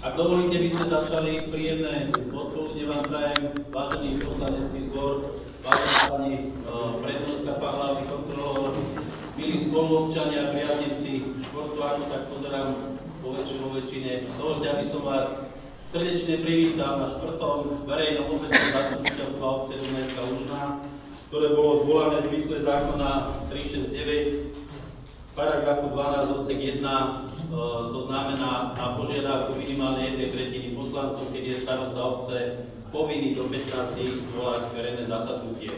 Ak dovolíte, by sme začali. Príjemné odpoludne vám prajem, vážený poslanecký zbor, vážená pani prezidentka, pán hlavný kontrolór, milí spoluobčania, priaznivci športu, ako tak pozerám vo väčšine. Dovoľte, aby som vás srdečne privítal na 4. verejnom obecnom zastupiteľstva obce Dunajská Lužná, ktoré bolo zvolané v zmysle zákona 369, paragrafu 12 odsek 1, to znamená na požiadavku minimálne 1/3 poslancov, keď je starosta obce povinný do 15 dní zvolať verejné zasadnutie.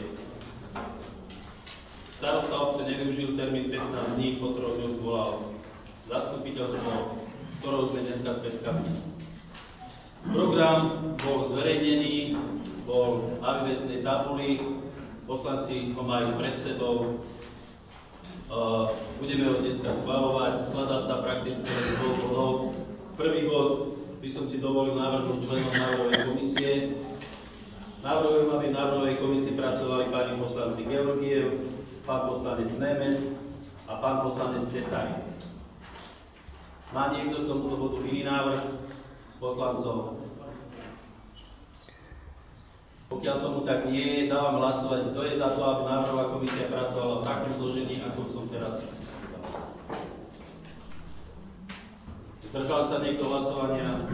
Starosta obce nevyužil termín 15 dní, po 3 dňoch zvolal zastupiteľstvo, ktorou sme dneska svedkami. Program bol zverejnený, bol na vývesnej tabuli, poslanci ho majú pred sebou. Budeme ho dneska schvaľovať. Skladá sa prakticky z dvoch bodov. Prvý bod by som si dovolil navrhnúť členom návrhovej komisie. Navrhujem, aby v návrhovej komisii pracovali páni poslanci Georgiev, pán poslanec Nemet a pán poslanec Tesari. Má niekto k tomuto bodu iný návrh poslancov? Pokiaľ tomu tak nie je, dávam hlasovať, kto je za to, aby návrhová komisia pracovala v takom zložení, ako som teraz povedal. Zdržal sa niekto hlasovania?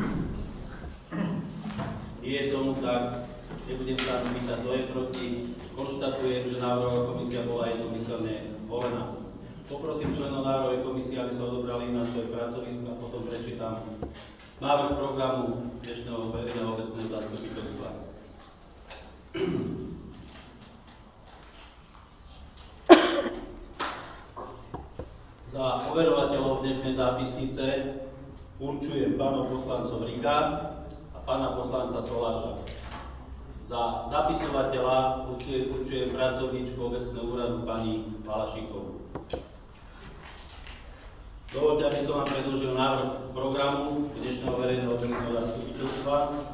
Nie je tomu tak, nebudem sa ani pýtať, kto je proti. Konštatujem, že návrhová komisia bola jednomyselne zvolená. Poprosím členov návrhovej komisie, aby sa odobrali na svoje pracoviska, potom prečítam návrh programu dnešného verejného obecného zastupiteľstva. Za overovateľov dnešnej zápisnice určujem pánov poslancov Riga a pána poslanca Soláša. Za zapisovateľa určujem pracovníčku obecného úradu pani Balašíkovú. Dovoľte, aby som vám predložil návrh programu dnešného verejného obecného zastupiteľstva.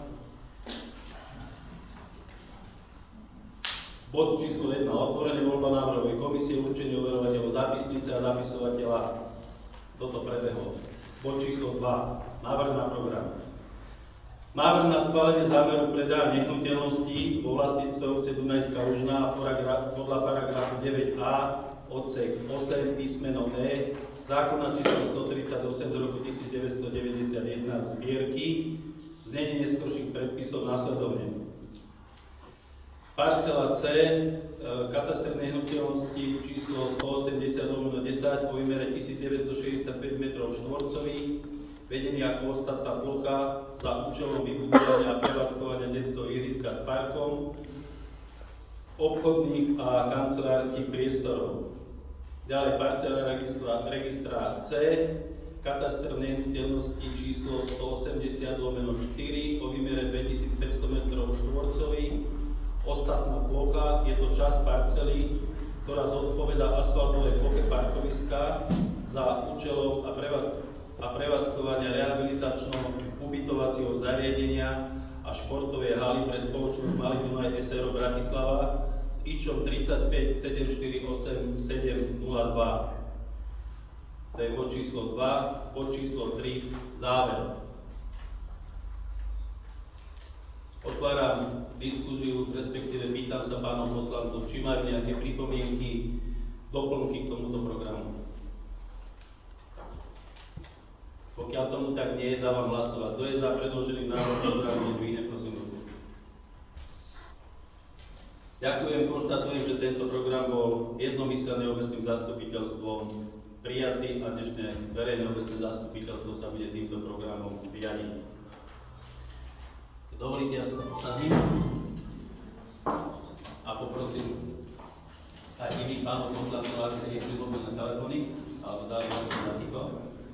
Bod číslo 1. Otvorenie voľba návrhovej komisie, určenie overovateľov zápisnice a zapisovateľa. Toto prebehlo. Bod číslo 2. Návrh na program. Návrh na schválenie zámeru predaja nehnuteľností vo vlastníctve obce Dunajská Lužná podľa paragrafu 9a odsek 8 písmeno E zákona číslo 138 z roku 1991 zbierky, znenie neskorších predpisov následovne. Parcela C, kataster nehnuteľnosti číslo 180/10 po výmere 1965 m2, vedený ako ostatná plocha za účelom vybudovania a prevádzkovania detského ihriska s parkom, obchodných a kancelárskych priestorov. Ďalej parcela registra C, kataster nehnuteľnosti číslo 180/4 po výmere 2500 m2, ostatná plocha, je to časť parcely, ktorá zodpovedá asfaltovej ploche parkoviska za účelom a prevádzkovania rehabilitačno-ubytovacieho zariadenia a športovej haly pre spoločnosť Malý Dunaj SRO Bratislava s IČom 35 748 702. To je bod číslo 2, bod číslo 3, záver. Otváram diskuziu, respektíve pýtam sa pánov poslancov, či majú nejaké pripomienky, doplnky k tomuto programu. Pokiaľ tomu tak nie je, dávam hlasovať. Kto je za predložený návrh programu, zdvihne prosím ruku. Ďakujem, konštatujem, že tento program bol jednomyselne obecným zastupiteľstvom prijatý a dnešné verejné obecné zastupiteľstvo sa bude týmto programom riadiť. Dovolíte, ja sa posadím a poprosím aj iných pánov poslancov, aby sa nech pripomínali na telefóny alebo dali vám to na ticho.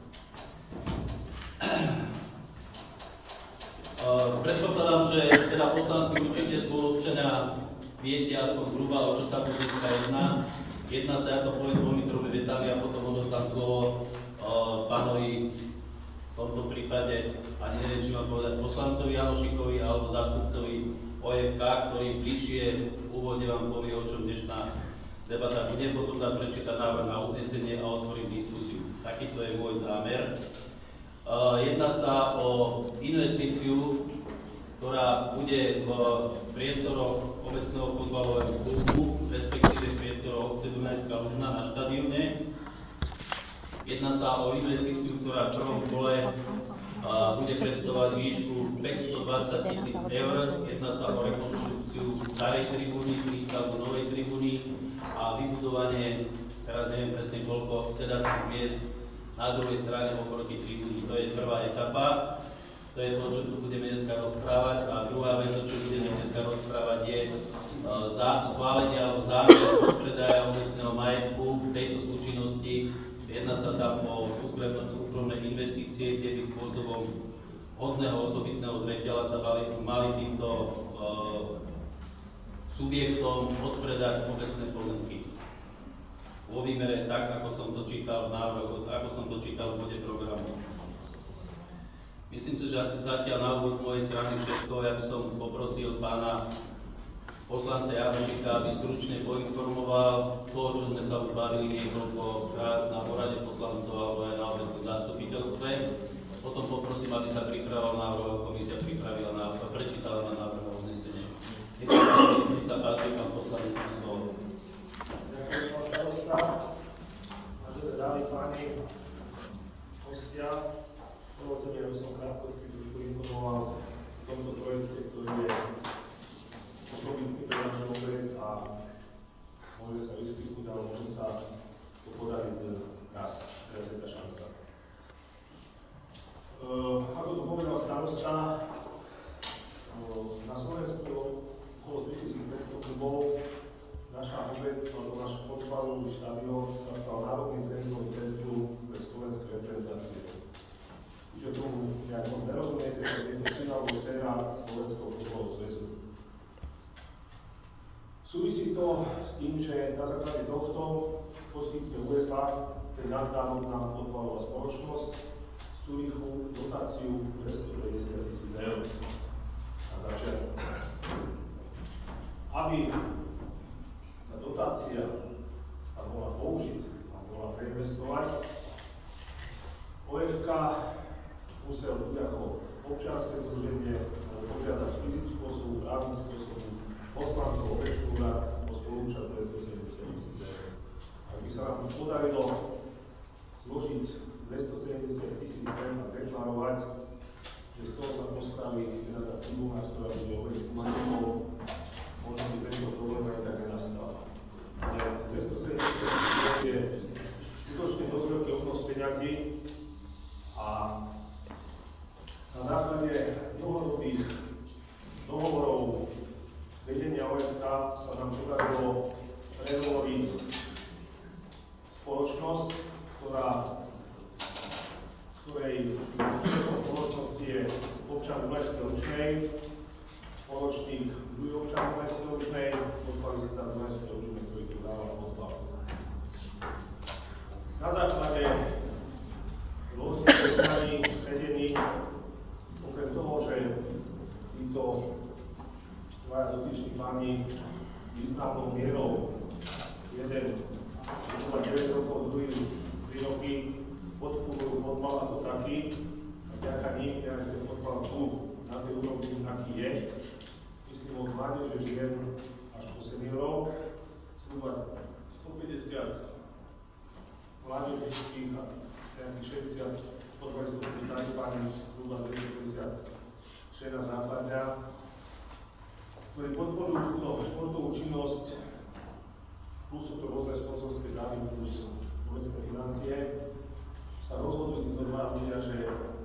Predpokladám, že teda poslanci určite spoluobčania viete aspoň zhruba, o čo sa tu dneska jedná. Jedná sa, ja to poviem dvomi, tromi vetami a potom odovzdám slovo pánovi v tomto prípade, ani neviem, či mám povedať poslancovi Janošikovi alebo zástupcovi OFK, ktorý bližšie v úvode vám povie, o čom dnešná debata bude. Potom dám prečítať návrh na uznesenie a otvorím diskusiu. Takýto je môj zámer. Jedná sa o investíciu, ktorá bude v priestoroch obecného futbalového klubu, respektíve priestoroch obce Dunajská Lužná na štadióne. Jedná sa o investíciu, ktorá v prvom kole bude predstavovať výšku 520 000 eur. Jedná sa o rekonštrukciu starej tribúny, výstavbu novej tribúny a vybudovanie, teraz neviem presne koľko, sedacích miest na druhej strane oproti tribúny. To je prvá etapa. To je to, čo tu budeme dneska rozprávať. A druhá vec, čo budeme dneska rozprávať, je schválenie alebo zámer odpredaja obecného majetku v tejto súčinnosti. Jedná sa tam o súkromné investície, kedy spôsobom hodného osobitného zreteľa sa mali týmto subjektom odpredať obecné pozemky. Vo výmere tak, ako som to čítal v návrhu, ako som to čítal v bode programu. Myslím si, že zatiaľ na úvod z mojej strany všetko. Ja by som poprosil pána poslanca Janošika, aby stručne poinformoval to, čo sme sa už bavili niekoľkokrát na porade poslancov alebo aj na obecnom zastupiteľstve. Potom poprosím, aby sa pripravila návrhová komisia, prečítala na návrhové uznesenie. Nech sa páči, pán poslanec, na slovo. Ďakujem, pán starosta. Vážené dámy, páni, hostia, dovolte mi, aby som krátkosti trošku informoval o tomto projekte, ktorý je osobitný pre našu obec a môže sa vyskytnúť, ale môže sa to podariť raz. Teraz je tá šanca. Ako to povedal starosta, na Slovensku je okolo 3500 klubov. Naša obec, alebo náš futbalový štadión sa stal národným tréningovým centrum pre slovenské reprezentácie. Čiže tomu nejak moc nerozumiete, je to syn alebo dcera Slovenského futbalového zväzu. Súvisí to s tým, že na základe tohto poskytne UEFA, teda nadnárodná futbalová spoločnosť, z Zürichu dotáciu 250 000 eur na začiatok. Aby tá dotácia sa mohla použiť a mohla preinvestovať, OFK musel byť ako občianske združenie požiadať fyzickú osobu, právnickú osobu, poslancov obecnú úrad o spolúčasť 270 000 eur. Ak by sa nám podarilo zložiť 270 000 eur a deklarovať, že z toho sa postaví teda tá tribúna, ktorá bude obecnú majetkou, možno by tento problém aj tak nenastal. Ale 270 000 eur je skutočne dosť veľký obnos peňazí a na základe dlhodobých dohovorov vedenia OFK sa nám podarilo prehovoriť spoločnosť, ktorej šéfom spoločnosti je občan Dunajskej Lučnej, spoločník druhý občan Dunajskej Lučnej, podpalista Dunajskej Lučnej, ktorý tu dáva podpal. Na základe rôznych jednaní, sedení, okrem toho, že títo dvaja dotyční páni významnou mierou, jeden zhruba 9 rokov, druhý 3 roky, podporujú futbal ako taký, a vďaka ním je aj ten futbal tu na tej úrovni, aký je. Myslím od mládeže žien až po seniorov, zhruba 150 mládežnických a nejakých 60 futbalistov, ktorí dajú páni, zhruba 250 žena základňa, ktorí podporujú túto športovú činnosť, plus sú to rôzne sponzorské dary, plus obecné financie, sa rozhodli títo dva ľudia, že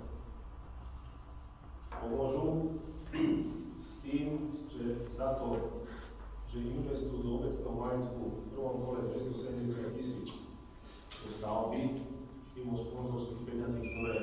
pomôžu s tým, že za to, že investujú do obecného majetku v prvom kole 270 000 do stavby, mimo sponzorských peňazí,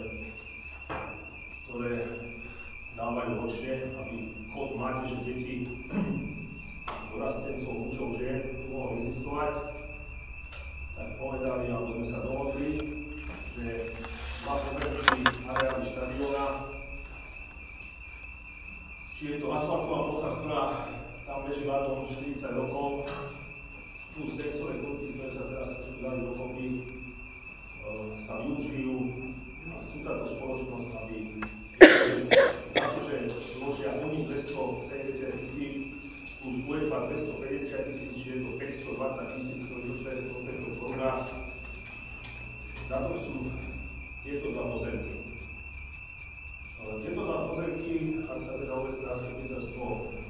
ktoré dávajú ročne, aby chod mládeže detí, dorastencov, mužov, žien mohol existovať, tak povedali, alebo sme sa dohodli, že dva konkrétne areály štadióna, či je to asfaltová plocha, ktorá tam leží ľadom 40 rokov, plus tenisové kurty, ktoré sa teraz trošku dali dokopy, sa využijú chcú táto spoločnosť, aby za to, že vložia oni 270 000 plus UEFA 250 000, čiže je to 520 000, ktorý dočítajú do tento program. Za to chcú tieto dva pozemky. Tieto dva pozemky, ak sa teda obecné zastupiteľstvo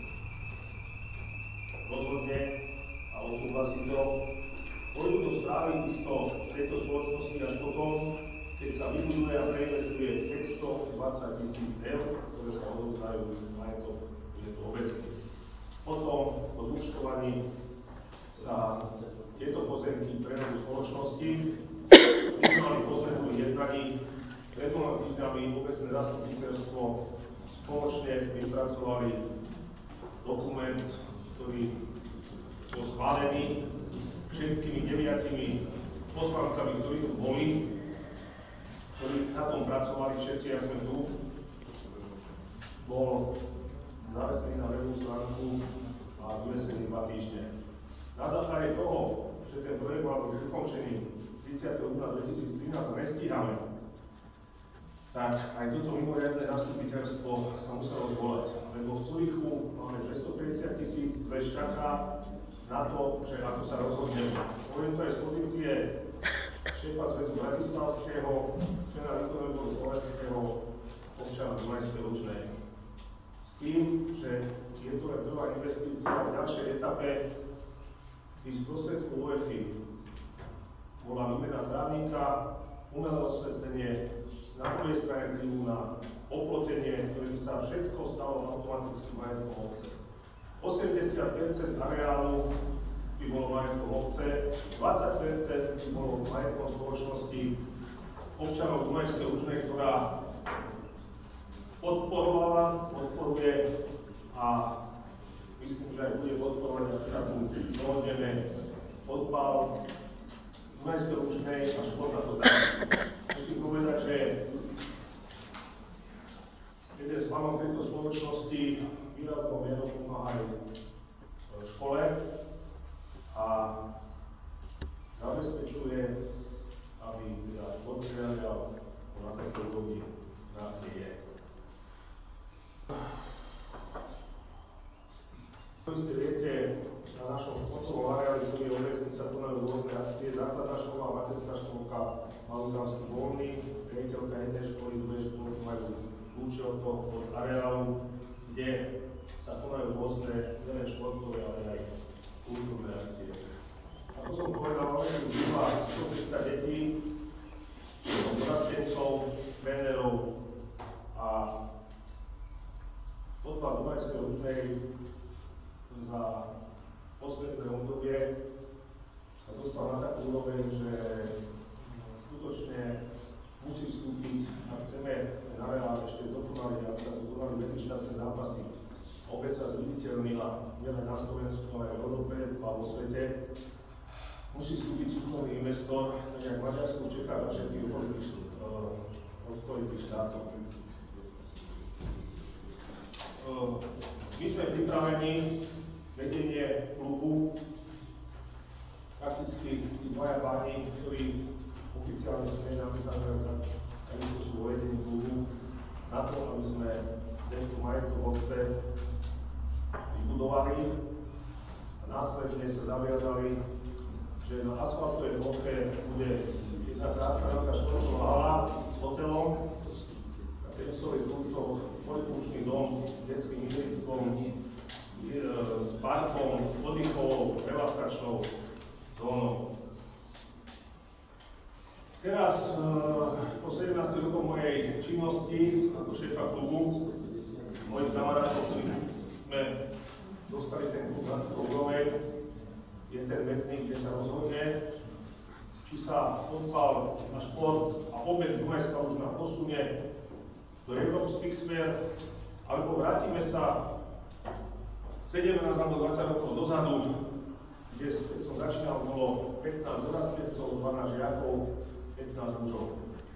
rozhodne a odsúhlasí to, pôjdu do správy tejto spoločnosti až potom, keď sa vybuduje a preinvestuje 520 000 eur, ktoré sa odovzdajú majetok obecný. Potom po zúčtovaní sa tieto pozemky prevedú spoločnosti. My sme mali pozemkových jednaní, pred 2 týždňami obecné zastupiteľstvo spoločne vypracovali dokument, ktorý bol schválený všetkými 9 poslancami, ktorí tu boli, ktorí na tom pracovali, všetci, ak sme tu, bol zavesený na webovú stránku a vyvesený 2 týždne. Na základe toho, že ten projekt mal byť ukončený 30. júna 2013 a nestíhame, tak aj toto mimoriadne zastupiteľstvo sa muselo zvolať. Lebo v Zurichu máme 250 000, dve čaká na to, že ako sa rozhodneme. Poviem to aj z pozície šéfa Zväzu bratislavského, člena výkonného výboru slovenského, občana Dunajskej Lučnej. S tým, že je to len prvá investícia v ďalšej etape, by z prostriedku UEFI bola výmena trávnika, umelé osvetlenie, na prvej strane tribúna, oplotenie, ktoré by sa všetko stalo automaticky majetkom obce. 80% areálu by bolo majetkom obce, 20% by bolo majetkom spoločnosti občanov Dunajskej Lučnej, ktorá podporuje a myslím, že aj bude podporovať, ak sa tu dohodneme, odpal Dunajskej Lučnej a šport a to tak. Musím povedať, že jeden z panov tejto spoločnosti výraznou mierou pomáhajú škole a zabezpečuje, aby teda materiál na takej úrovni, na akej je. Ako ste viete, na našom športovom areáli, ktorý je obecný, sa konajú rôzne akcie. Základná škola a materská školka majú tam voľný, riaditeľka jednej školy, druhej školy majú kľúče od areálu, kde sa konajú rôzne, nielen športové, ale aj kultúrne akcie. Ako som povedal, máme tu zhruba 130 detí, dorastencov, trénerov a odpad Dunajskej Lučnej za posledné obdobie sa dostal na takú úroveň, že skutočne musí vstúpiť, ak chceme ten areál ešte dokonaliť, aby sa tu konali medzištátne zápasy. Obec sa zviditeľnila nielen na Slovensku, ale aj v Európe a vo svete. Musí vstúpiť súkromný investor, tak jak Maďarsko čeká na všetkých okolitých štátov. My sme pripravení, vedenie klubu, prakticky tí dvaja páni, ktorí oficiálne sú nenapísané, tak sú vo vedení klubu, na to, aby sme tento majetok obce vybudovali a následne sa zaviazali, že na asfaltovej ploche bude jedna krásna veľká športová hala s hotelom, tenisový kurtok, dvojfunkčný dom, detským ihriskom, s parkom, oddychovou, relaxačnou zónou. Teraz, po 17 rokoch mojej činnosti ako šéfa klubu, mojich kamarátov, ktorí sme dostali ten klub na túto úroveň, je ten vecník, kde sa rozhodne, či sa fotbal a šport a obec Dunajská Lučná posunie do európskych sfér, alebo vrátime sa 17 alebo 20 rokov dozadu, kde keď som začínal, bolo 15 dorastencov, 12 žiakov, 15 mužov.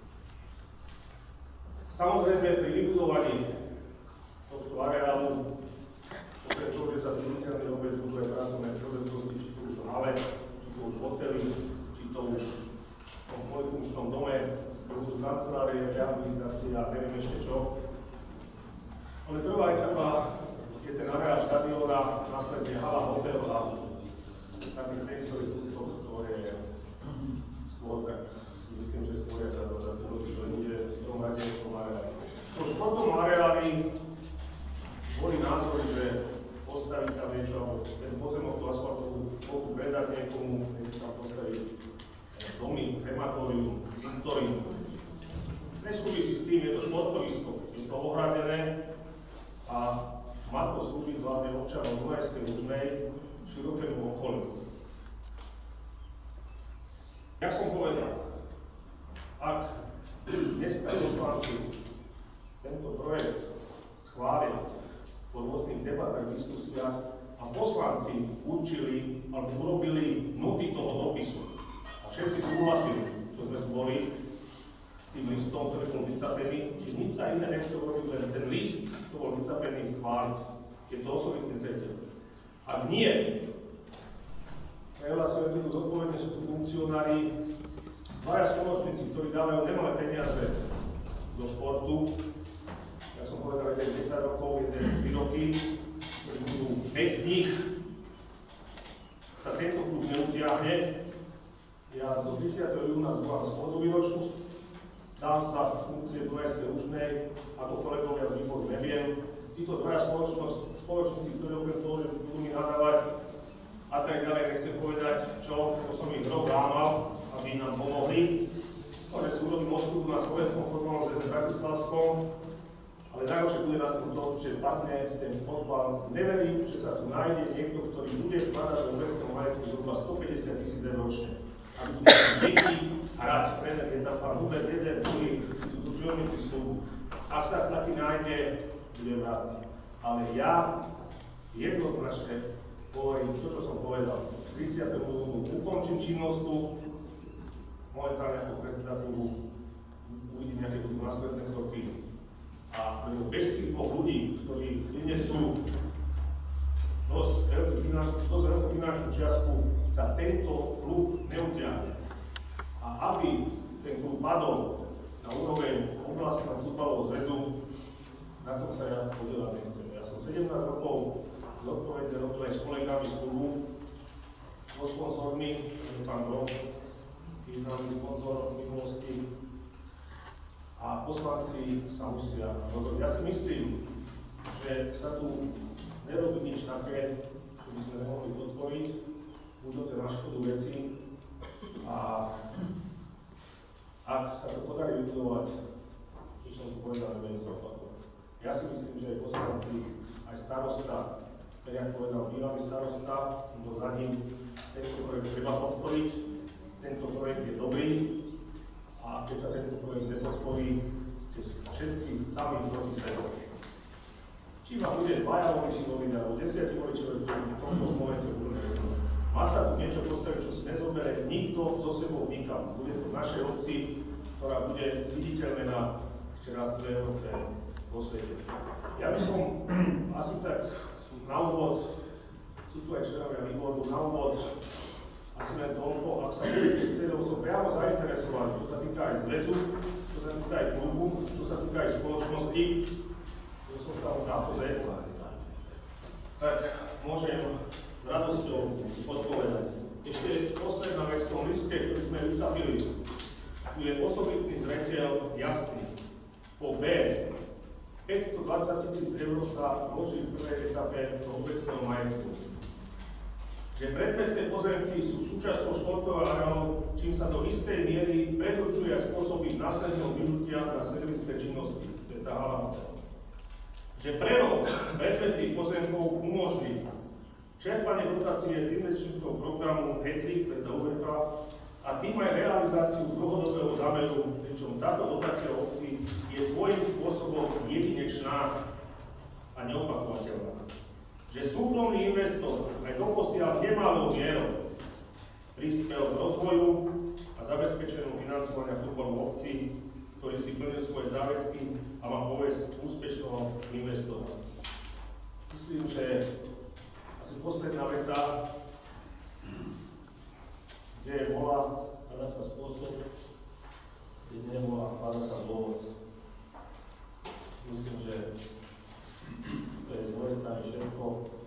Samozrejme, pri vybudovaní tohto areálu, okrem toho, že sa zviditeľne obec buduje pracovné príležitosti, či to už v hale, či to už v hoteli, či to už v tom dvojfunkčnom dome, kde budú kancelárie, neviem ešte čo. Ale prvá etapa je ten areál štadióna, následne hala, hotel a taký tenisový kúsok, ktoré je skôr, tak si myslím, že skôr je za dôležité bude v tom rade v tom areáli. V tom športovom areáli boli názory, že postaviť tam niečo, alebo ten pozemok tú asfaltovú plochu predať niekomu, nech sa tam postaviť domy, krematórium, cintorín. Nesúvisí s tým, je to športovisko, je to ohradené a má to slúžiť hlavne občanom Dunajskej Lužnej, širokému okoliu. Jak som povedal, ak dneska poslanci tento projekt schvália po rôznych debatách, diskusiách a poslanci určili alebo urobili noty toho dopisu a všetci súhlasili, čo sme tu boli, s tým listom, ktorý bol vycapený, čiže nič sa iné nechcel robiť, len ten list, čo bol vycapený, schváliť. Je to osobitný zreteľ. Ak nie, prehlasujem tu zodpovedne, sú tu funkcionári, dvaja spoločníci, ktorí dávajú nemalé peniaze do športu, jak som povedal, jeden 10 rokov, jeden 3 roky, ktorí budú bez nich, sa tento klub neutiahne. Ja do 30. júna zvolám schôdzu výročnú, zdám sa funkcie Dunajskej Lužnej, ako kolegovia z výboru neviem. Títo dvaja spoločníci, ktorí okrem toho, že budú mi nadávať a tak ďalej, nechcem povedať čo, to som ich rok lámal, aby nám pomohli. Že si urobím ostupu na Slovenskom fotbalnom zväze Bratislavskom, ale najhoršie bude na tom to, že padne ten fotbal. Neverím, že sa tu nájde niekto, ktorý bude vkladať do obecného majetku zhruba 150 000 eur ročne. A bude deti hrať, tréner je tam pán Hubert, jeden, druhý, sú tu čelníci z klubu. Ak sa taký nájde, budem rád. Ale ja jednoznačne hovorím to, čo som povedal. 30. júnu ukončím činnosť tu, momentálne ako predseda klubu uvidím, aké budú následné kroky. A bez tých dvoch ľudí, ktorí prinesú dosť veľkú finančnú čiastku, sa tento klub neutiahne. A aby ten klub padol na úroveň oblastného futbalového zväzu, na tom sa ja podieľať nechcem. Ja som 17 rokov zodpovedne robil aj s kolegami z klubu, so sponzormi, pán Grof, významný sponzor v minulosti, a poslanci sa musia rozhodnúť. Ja si myslím, že sa tu nerobí nič také, čo by sme nemohli podporiť, buď to je na škodu veci a ak sa to podarí vybudovať, čo som tu povedal, nebudem sa opakovať. Ja si myslím, že aj poslanci, aj starosta, tak jak povedal bývalý starosta, bol za ním, tento projekt treba podporiť, tento projekt je dobrý a keď sa tento projekt nepodporí, ste všetci sami proti sebe. Či ma bude 2 voliči voliť, alebo 10 voličov, v tomto momente bude jedno. Má sa tu niečo postaviť, čo si nezobere nikto so sebou nikam. Bude to v našej obci, ktorá bude zviditeľnená ešte raz v Európe vo svete. Ja by som asi tak na úvod, sú tu aj členovia výboru, na úvod asi len toľko, ak sa budete chcieť, lebo som priamo zainteresovaný, čo sa týka aj zväzu, čo sa týka aj klubu, čo sa týka aj spoločnosti, čo som tam napozeť, tak môžem s radosťou odpovedať. Ešte posledná vec v tom liste, ktorý sme vycapili, tu je osobitný zreteľ jasný. Po B 520 000 eur sa vloží v prvej etape do obecného majetku. Že predmetné pozemky sú súčasťou športového areálu, čím sa do istej miery predurčuje a spôsobí následného využitia na servisné činnosti. To je tá hala. Že prerod predmetných pozemkov umožní čerpanie dotácie z investičného programu HETRIC, teda UEFA, a tým aj realizáciu dlhodobého zámeru, pričom táto dotácia obci je svojím spôsobom jedinečná a neopakovateľná. Že súkromný investor aj doposiaľ nemalou mierou prispel k rozvoju a zabezpečenému financovania futbalu obcí, ktorý si plnil svoje záväzky a má povesť úspešného investora. Myslím, že asi posledná veta, kde je vola, hľadá sa spôsob, kde nevola, hľadá sa dôvod. Myslím, že to je z mojej strany všetko.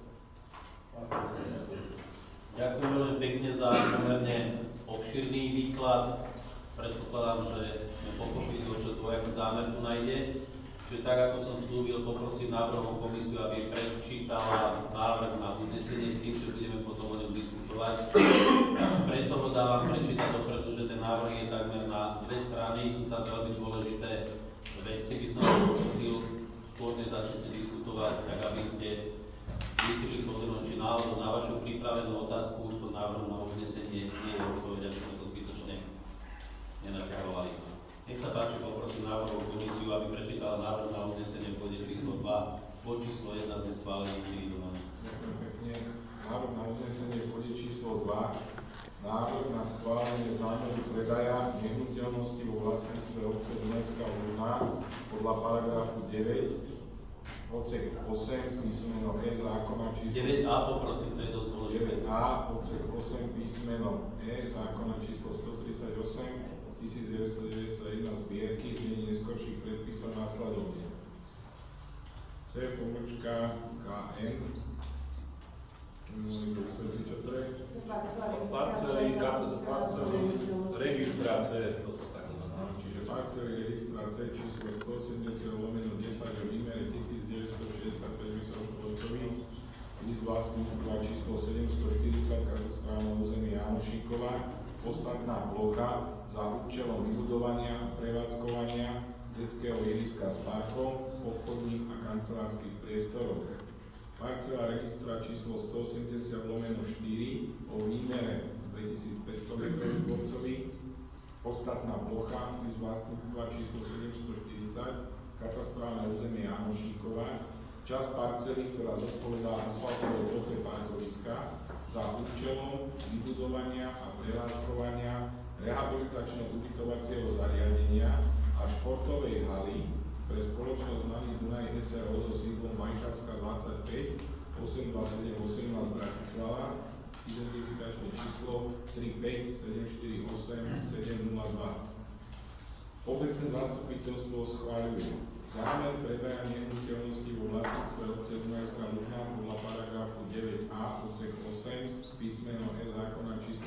Ďakujem veľmi pekne za pomerne obširný výklad. Predpokladám, že sme pochopili, o čo dvojaký zámer tu nájde. Čiže tak, ako som slúbil, poprosím návrhovú komisiu, aby prečítala návrh na uznesenie, s tým, že budeme potom o ňom diskutovať. Preto ho dávam prečítať dopredu, že ten návrh je takmer na 2 strany, sú tam veľmi dôležité veci, by som vás poprosil, skôr než začnete diskutovať, tak aby ste zistili pozornosť, či náhodou na vašu pripravenú otázku už pod návrhom na uznesenie nie je odpoveď, aby sme to zbytočne nenaťahovali. Nech sa páči, poprosím návrhovú komisiu, aby prečítala návrh na uznesenie v bode číslo 2, bod číslo 1 sme schválili individuálne. Ďakujem pekne. Návrh na uznesenie v bode číslo 2. Návrh na schválenie zámeru predaja nehnuteľnosti vo vlastníctve obce Dunajská Lužná podľa paragrafu 9 odsek 8 písmeno E zákona číslo 9a, poprosím, to je dosť dôležité. 9a odsek 8 písmeno E zákona číslo 138 1991 zbierky v dni neskorších predpisov následovne. C.KN čo to je? Parcely, registrácie, to sa tak nazýva. Čiže parcely registrácie číslo 180/10 o výmere 1965 m2, list vlastníctva číslo 740 katastrálne územie Janošíkova, ostatná plocha za účelom vybudovania a prevádzkovania detského ihriska s parkom, obchodných a kancelárskych priestorov. Parcela registra číslo 180/4 o výmere 2500 m2, ostatná plocha z vlastníctva číslo 740, katastrálne územie Janošíkova, časť parcely, ktorá zodpovedá asfaltovej ploche parkoviska za účelom vybudovania a prevádzkovania rehabilitačno-ubytovacieho zariadenia a športovej haly pre spoločnosť Malý Dunaj SRO so sídlom Majkavská 25 82718 Bratislava, identifikačné číslo 35 748 702. Obecné zastupiteľstvo schváľuje zámer predaja nehnuteľnosti vo vlastníctve obce Dunajská Lužná podľa paragrafu 9a odsek 8 písmeno E zákona číslo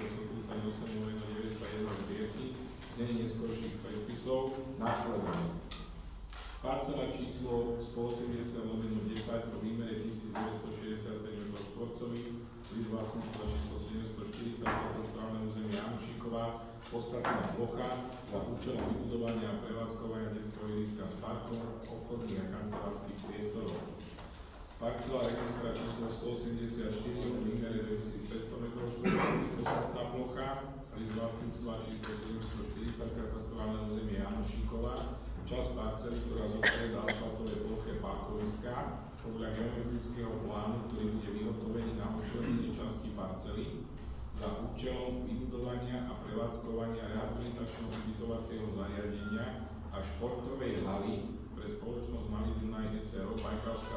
138/91 zbierky v dni neskorších predpisov následovne. Parcela číslo 180/10 o výmere 1965 m2, list vlastníctva číslo 740 katastrálne územie Janošíkova, ostatná plocha za účelom vybudovania a prevádzkovania detského ihriska s parkom, obchodných a kancelárskych priestorov. Parcela registra číslo 184 o výmere 2500 m2, ostatná plocha, list vlastníctva číslo 740 katastrálne územie Janošíkova, časť parcely, ktorá zodpovedá asfaltovej ploche parkoviska podľa geometrického plánu, ktorý bude vyhotovený na očlenenie časti parcely za účelom vybudovania a prevádzkovania rehabilitačno-ubytovacieho zariadenia a športovej haly pre spoločnosť Malý Dunaj SRO Majkavská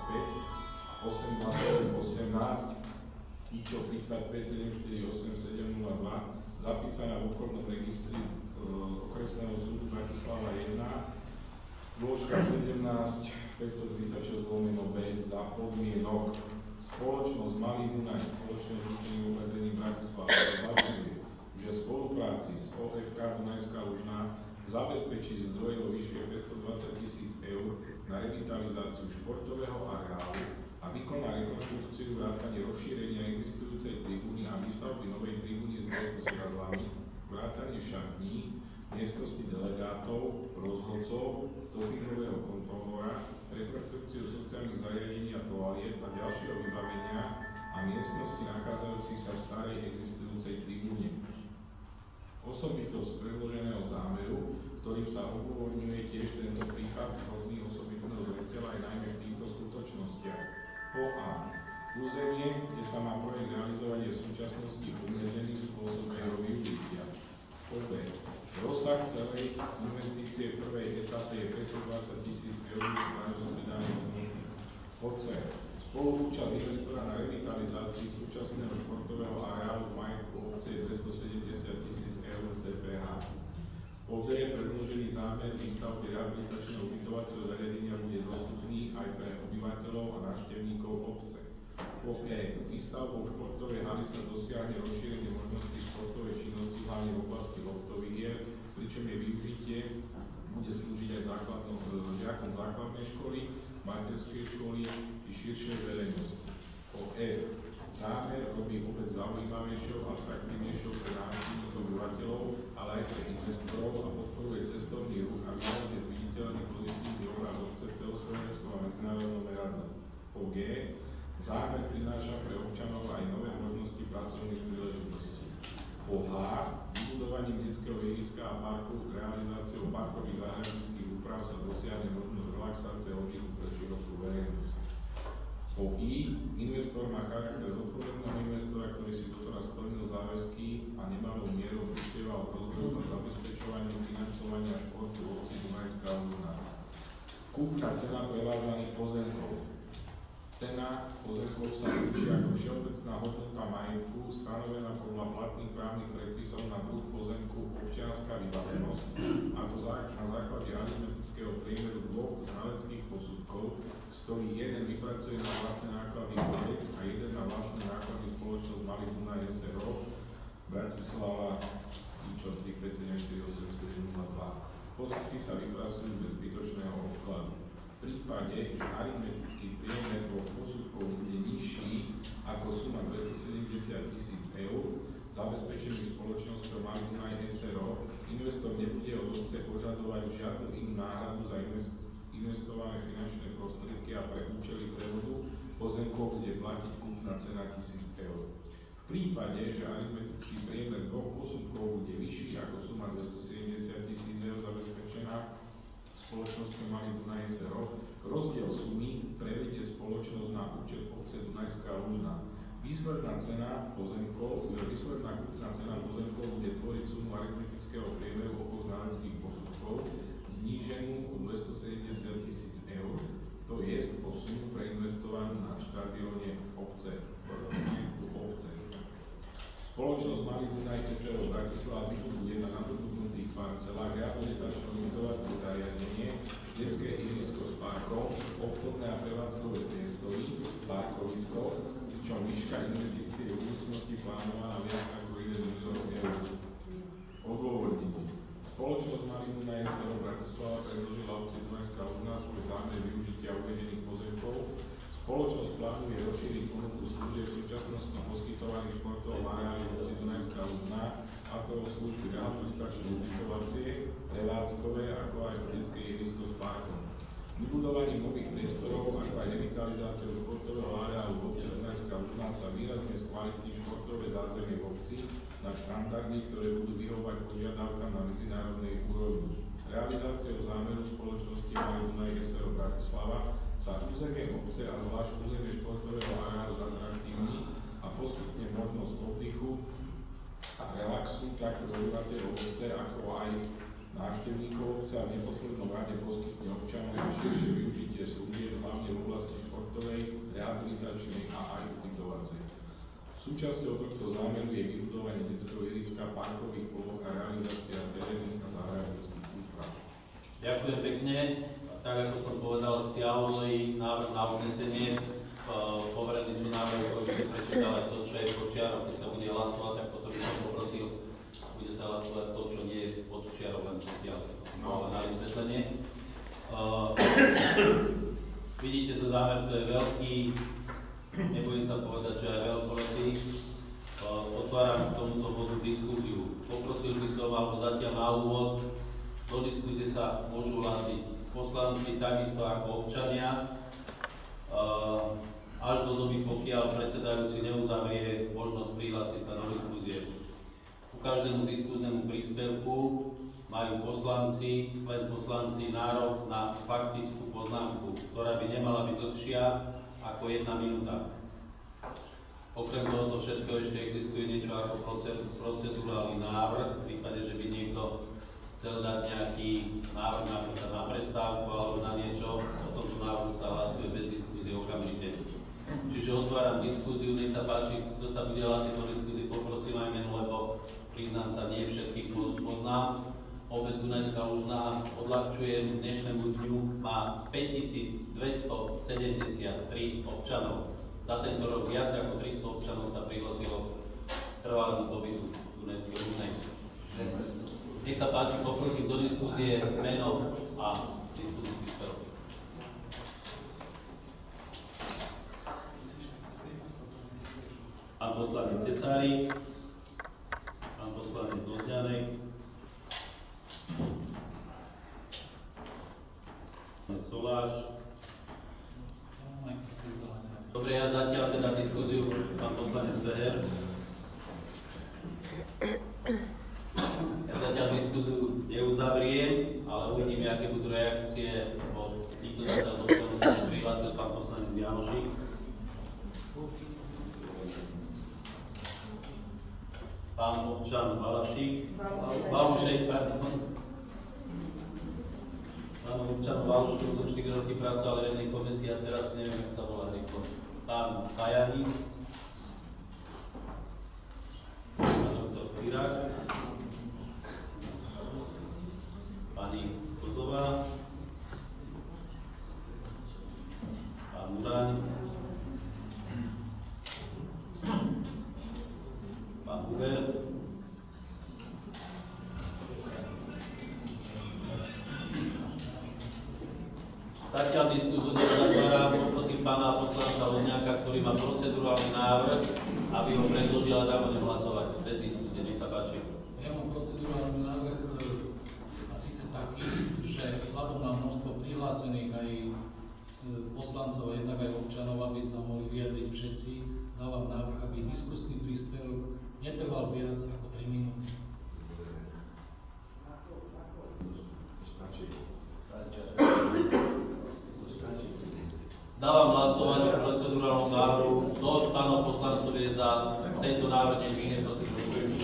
25 82818 IČO 35 748 702 zapísaná v obchodnom registri okresného súdu Bratislava 1, dĺžka 17 536/B za podmienok. Spoločnosť Malý Dunaj spoločne s ručením obmedzením Bratislava zavezuje, že v spolupráci s OFK Dunajská Lužná zabezpečí zdroje vo výške 520 000 eur na revitalizáciu športového areálu a vykoná rekonštrukciu vrátane rozšírenia existujúcej tribúny a výstavby novej tribúny s miestosedadlami, vrátane šatní, miestnosti delegátov, rozhodcov, dopingového kontrolóra, rekonštrukciu sociálnych zariadení a toaliet a ďalšieho vybavenia a miestnosti nachádzajúcich sa v starej existujúcej tribúne. Osobitosť predloženého zámeru, ktorým sa odôvodňuje tiež tento prípad hodný osobitného zreteľa aj najmä v týchto skutočnostiach. A. Územie, kde sa má projekt realizovať, je v súčasnosti obmedzený spôsob jeho využitia. B. Rozsah celej investície v prvej etape je 520 000 eur na rozhodanie hodnoty. C. Spoluúčasť investora na revitalizácii súčasného športového areálu v majetku obce je 270 000 eur v DPH. D. Predložený zámer výstavby rehabilitačného ubytovacieho zariadenia bude Po E. Výstavbou športovej haly sa dosiahne rozšírenie možností športovej činnosti hlavne v oblasti loptových hier, pričom je využitie bude slúžiť aj žiakom základnej školy, materskej školy i širšej verejnosti. Po E. Zámer robí obec zaujímavejšou a atraktívnejšou pre návštevných obyvateľov, ale aj pre investorov a podporuje cestovný ruch a výrazne zviditeľný pozitívny obraz obce v celoslovenskom a medzinárodnom meradle. Po G. Zámer prináša pre občanov aj nové možnosti pracovných príležitostí. Po H. Vybudovaním detského ihriska a parku realizáciou parkových záhradníckych úprav sa dosiahne možnosť relaxácie a oddychu pre širokú verejnosť. Po I. Investor má charakter zodpovedného investora, ktorý si doteraz splnil záväzky a nemalou mierou prispieval k rozvoju a zabezpečovaniu financovania športu v obci Dunajská Lužná. Kúpna cena prevádzaných pozemkov. Cena pozemkov sa určí ako všeobecná hodnota majetku stanovená podľa platných právnych predpisov na druh pozemku občianska vybavenosť, a to na základe aritmetického priemeru dvoch znaleckých posudkov, z ktorých jeden vypracuje na vlastné náklady obec a jeden na vlastné náklady spoločnosť Malý Dunaj s.r.o. Bratislava IČO 3574872. Posudky sa vypracujú bez zbytočného odkladu. V prípade, že aritmetický priemer dvoch posudkov bude nižší ako suma 270 000 eur, zabezpečený spoločnosťou Malý Dunaj s.r.o., investor nebude od obce požadovať žiadnu inú náhradu za investované finančné prostriedky a pre účely prevodu pozemkov bude platiť kúpna cena 1000 eur. V prípade, že aritmetický priemer dvoch posudkov bude vyšší ako suma 270 000 eur zabezpečená spoločnosťou Malý Dunaj s.r.o., rozdiel sumy prevedie spoločnosť na účet obce Dunajská Lužná. Výsledná kúpna cena pozemkov bude tvoriť sumu aritmetického priemeru oboch znaleckých posudkov zníženú o 270 000 eur, to je po sumu preinvestovanú na štadióne obce. Spoločnosť Malý Dunaj s.r.o. Bratislava vybuduje na nadobudnutých parcelách rehabilitačné ubytovacie zariadenie, detské ihrisko s parkom, obchodné a prevádzkové priestory, parkovisko, pričom výška investície v budúcnosti plánovaná viac ako 1 milión eur. Odôvodnenie. Spoločnosť Malý Dunaj s.r.o. Bratislava predložila obci Dunajská Lužná svoj zámer využitia uvedených pozemkov. Spoločnosť plánuje rozšíriť ponuku služieb súčasnostno poskytovaných športov v areáli obci Dunajská Lužná, ako služby rehabilitačné ubytovacie, prevádzkové, ako aj detské ihrisko s parkom. Vybudovaním nových priestorov, ako aj revitalizáciou športového areálu v obci Dunajská Lužná sa výrazne skvalitní športové zázemie v obci na štandardy, ktoré budú vyhovovať požiadavkám na medzinárodnej úrovni. Realizáciou zámeru spoločnosti Malý Dunaj s.r.o. Bratislava sa územie obce a zvlášť územie športového areálu zatraktívni a poskytne možnosť oddychu a relaxu tak pre obyvateľov obce, ako aj návštevníkov obce a v neposlednom rade poskytne občanom širšie využitie služieb hlavne v oblasti športovej, rehabilitačnej a aj ubytovacej. Súčasťou tohto zámeru je vybudovanie detského ihriska, parkových ploch a realizácia terénnych a záhradníckych úprav. Ďakujem pekne. Tak ako som povedal, stiahli návrh na uznesenie. Poverený sú návrhu, ktorý bude prečítavať to, čo je počiarok. Keď sa bude hlasovať, tak potom by som poprosil, bude sa hlasovať to, čo nie je počiarok, len počiarok. No, ale na vysvetlenie. Vidíte, že zámer to je veľký, nebojím sa povedať, že aj veľkolepý. Otváram k tomuto bodu diskusiu. Poprosil by som, alebo zatiaľ na úvod, do diskusie sa môžu hlásiť poslanci, takisto ako občania, až do doby, pokiaľ predsedajúci neuzavrie možnosť prihlásiť sa do diskusie. Ku každému diskuznému príspevku majú poslanci, len poslanci nárok na faktickú poznámku, ktorá by nemala byť dlhšia ako 1 minúta. Okrem tohoto všetkého ešte existuje niečo ako procedurálny návrh, v prípade, že by niekto chcel dať nejaký návrh napríklad na prestávku alebo na niečo, o tomto návrhu sa hlasuje bez diskusie okamžite. Čiže otváram diskusiu, nech sa páči, kto sa bude hlásiť do diskusie, poprosím aj menu, lebo priznám sa, nie všetkých poznám. Obec Dunajská Lužná, odľahčujem, dnešnému dňu má 5273 občanov. za tento rok viac ako 300 občanov sa prihlásilo trvalému pobytu v Dunajskej Lúžnej. Nech sa páči, poprosím do diskusie meno a diskusiu príspevok. Pán poslanec Tesárik, pán poslanec Dozďanek, Soláš. Dobre, ja zatiaľ teda diskusiu pán poslanec Veher. Ja zatiaľ diskusiu neuzavriem, ale uvidím, aké budú reakcie, bo nikto zatiaľ zostal sa prihlásil pán poslanec Janošik. Pán občan Valušek, pardon. Pán občan Valušek, som 4 roky pracoval v jednej komisii a teraz neviem, jak sa volá rýchlo. Pán Tajani. Pán doktor Pirák. Pani Kozová. Pán Muraň. Pán Huber. Zatiaľ diskusiu nezatváram, poprosím pána poslanca Lodňáka, ktorý má procedurálny návrh, aby ho predložil a dám o ňom hlasovať. Bez diskusie, nech sa páči. Ja mám procedurálny návrh a síce taký, že vzhľadom na množstvo prihlásených aj poslancov a jednak aj občanov, aby sa mohli vyjadriť všetci, dávam návrh, aby diskusný príspevok netrval viac ako 3 minúty. Dávam hlasovanie o procedurálnom návrhu. Kto od pánov poslancov je za tento návrh, nech vyhne, prosím, ruku.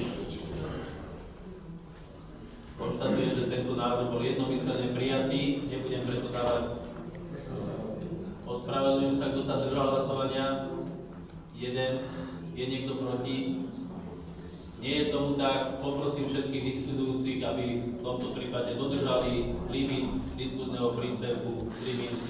Konštatujem, že tento návrh bol jednomyselne prijatý. Nebudem preto dávať. Ospravedlňujem sa, kto sa zdržal hlasovania. 1. Je niekto proti? Nie je tomu tak. Poprosím všetkých diskutujúcich, aby v tomto prípade dodržali limit diskusného príspevku 3 minúty.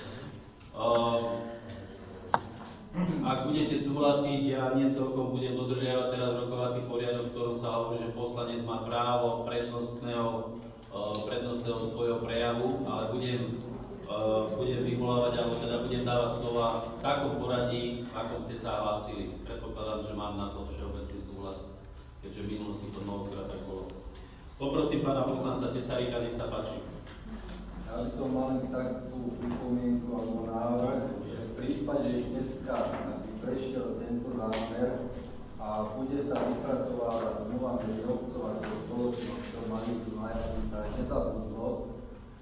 Ak budete súhlasiť, ja nie celkom budem dodržiavať teraz rokovací poriadok, v ktorom sa hovorí, že poslanec má právo prednostného svojho prejavu, ale budem vyvolávať, alebo teda budem dávať slova v takom poradí, ako ste sa hlásili. Predpokladám, že mám na to všeobecný súhlas, keďže v minulosti to mnohokrát tak bolo. Poprosím pána poslanca Tesarika, nech sa páči. Ja by som mal len takú pripomienku alebo návrh, že v prípade, že dneska prešiel tento zámer a bude sa vypracovať zmluva medzi obcov a spoločnosťou Malý Dunaj, aby sa nezabudlo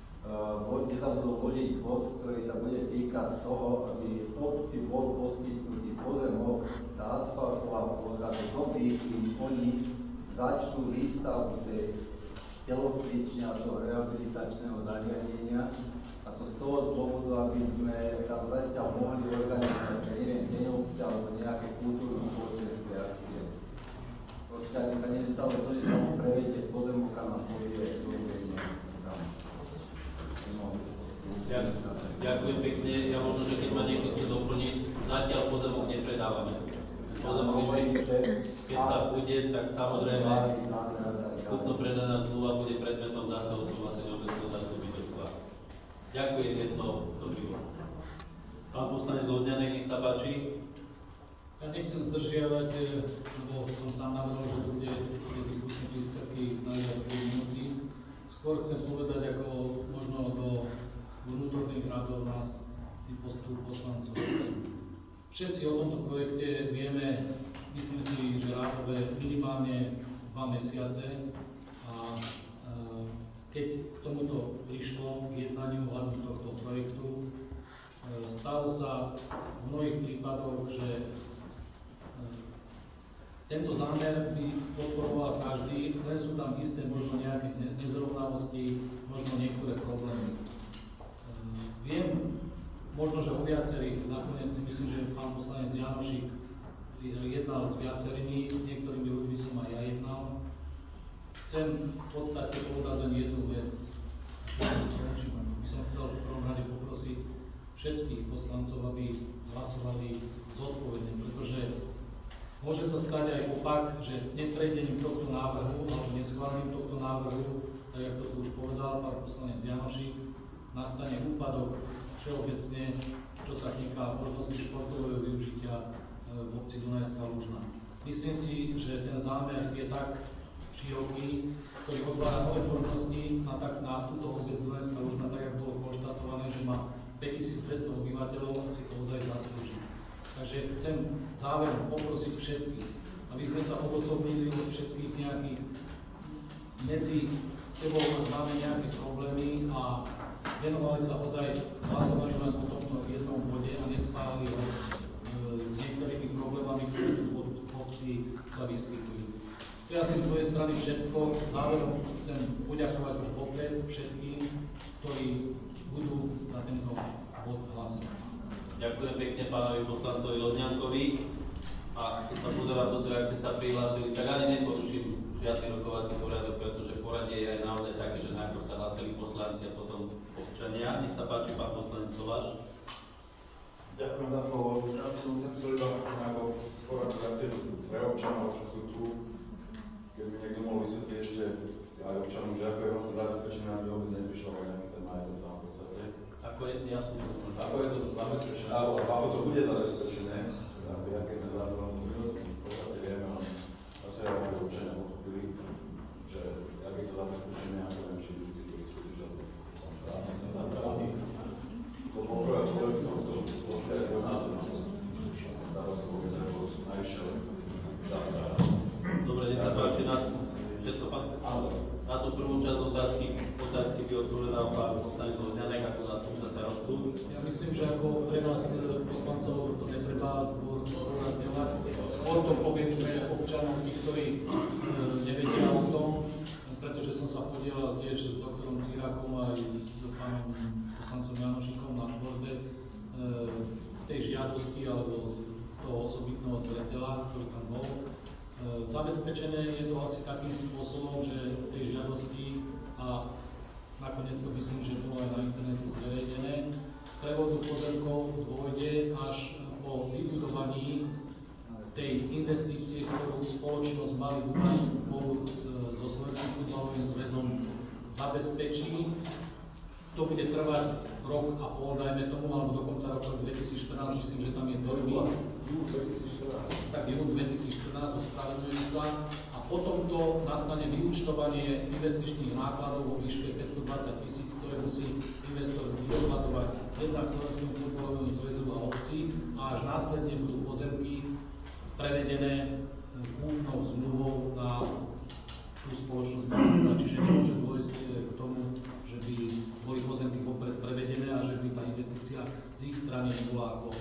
vložiť bod, ktorý sa bude týkať toho, aby obci bol poskytnutý pozemok, tá asfaltová plocha, do doby, kým oni začnú výstavbu tej telocvične a toho rehabilitačného zariadenia. A to z toho dôvodu, aby sme tam zatiaľ mohli organizovať, neviem, deň obce alebo nejaké kultúrno-spoločenské akcie. Proste, aby sa nestalo to, že sa mu prevedie pozemok a na povie zloženie tam. Ďakujem pekne. Ja možno, že keď ma niekto chce doplniť, zatiaľ pozemok nepredávame. Pozemok, keď sa bude, tak samozrejme kúpno-predaná zmluva bude predmetom zase odsúhlasenia obecného zastupiteľstva. Ďakujem, je to dobrý bod. Pán poslanec Lodňanek, nech sa páči. Ja nechcem zdržiavať, lebo som sám navrhol, že tu bude diskusné príspevky najviac 3 minúty. Skôr chcem povedať, ako možno do vnútorných radov nás, tých poslancov. Všetci o tomto projekte vieme, myslím si, že rátové minimálne 2 mesiace a keď k tomuto prišlo k jednaniu hľadom tohto projektu, stalo sa v mnohých prípadoch, že tento zámer by podporoval každý, len sú tam isté možno nejaké nezrovnalosti, možno niektoré problémy. Viem, možno, že o viacerých, nakoniec si myslím, že pán poslanec Janošik jednal s viacerými, s niektorými ľuďmi som aj ja jednal. Chcem v podstate povedať len jednu vec. By som chcel v prvom rade poprosiť, všetkých poslancov, aby hlasovali zodpovedne, pretože môže sa stať aj opak, že neprejdením tohto návrhu alebo neschválením tohto návrhu, tak ako to už povedal pán poslanec Janošík, nastane úpadok všeobecne, čo sa týka možnosti športového využitia v obci Dunajská Lužná. Myslím si, že ten zámer je tak široký, ktorý otvára nové možnosti na túto obec Dunajská Lužná, tak ako bolo konštatované, že má 5200 obyvateľov a si to ozaj zaslúži. Takže chcem záverom poprosiť všetkých, aby sme sa odosobnili od všetkých nejakých medzi sebou, ak máme nejaké problémy a venovali sa ozaj hlasovaniu len o tomto jednom bode a nespálili ho s niektorými problémami, ktoré tu v obci sa vyskytujú. To je asi z mojej strany všetko. Záverom chcem poďakovať už vopred všetkým, ktorí budú za tento bod hlasovať. Ďakujem pekne pánovi poslancovi Lodňankovi a keď sa pozerám do toho, ak ste sa prihlásili, tak ani neporuším žiadny rokovací poriadok, pretože poradie je aj naozaj také, že najprv sa hlásili poslanci a potom občania. Nech sa páči pán poslanec Soláš. Ďakujem za slovo. Ja by som sa chcel iba nejako skôr asi pre občanov, čo sú tu, keby niekto mohol vysvetliť ešte aj občanom, že ako je vlastne zabezpečené, aby vôbec neprišlo aj nejaký ten majetok tam v podstate. Ako je, ja som Ako je to zabezpečené, alebo ako to bude zabezpečené, aké ten zákon v podstate vieme, ale zase aj občania pochopili, že ak je to zabezpečené, ako viem, či už tí, ktorí sú vyžadli, som správne, som tam právny. To poprvé, ktoré by som chcel počuť aj tvoj názor na to, starostov, ktoré sú najvyššie základa. Dobre, nech sa páči na všetko pán. Na tú prvú časť otázky by odpovedal pán poslanec Lodňanek ako zástupca starostu. Ja myslím, že ako pre nás poslancov to netreba zdôrazňovať. Skôr to poviem pre občanov, tých, ktorí nevedia o tom, pretože som sa podielal tiež s doktorom Cirákom aj s pánom poslancom Janošikom na tvorbe tej žiadosti alebo toho osobitného zreteľa, ktorý tam bol. Zabezpečené je to asi takým spôsobom, že v tej žiadosti a nakoniec to myslím, že bolo aj na internete zverejnené, k prevodu pozemkov dôjde až po vybudovaní tej investície, ktorú spoločnosť Malý Dunajský Klub so Slovenským futbalovým zväzom zabezpečí. To bude trvať rok a pol, dajme tomu, alebo do konca roku 2014, myslím, že tam je termín. Tak jún 2014, ospravedlňujem sa. A potom to nastane vyúčtovanie investičných nákladov vo výške 520 000, ktoré musí investor vykladovať jednak Slovenskému futbalovému zväzu a obci a až následne budú pozemky prevedené kúpnou zmluvou na tú spoločnosť. Čiže nemôže dôjsť k tomu, že by boli pozemky vopred prevedené a že by tá investícia z ich strany nebola ako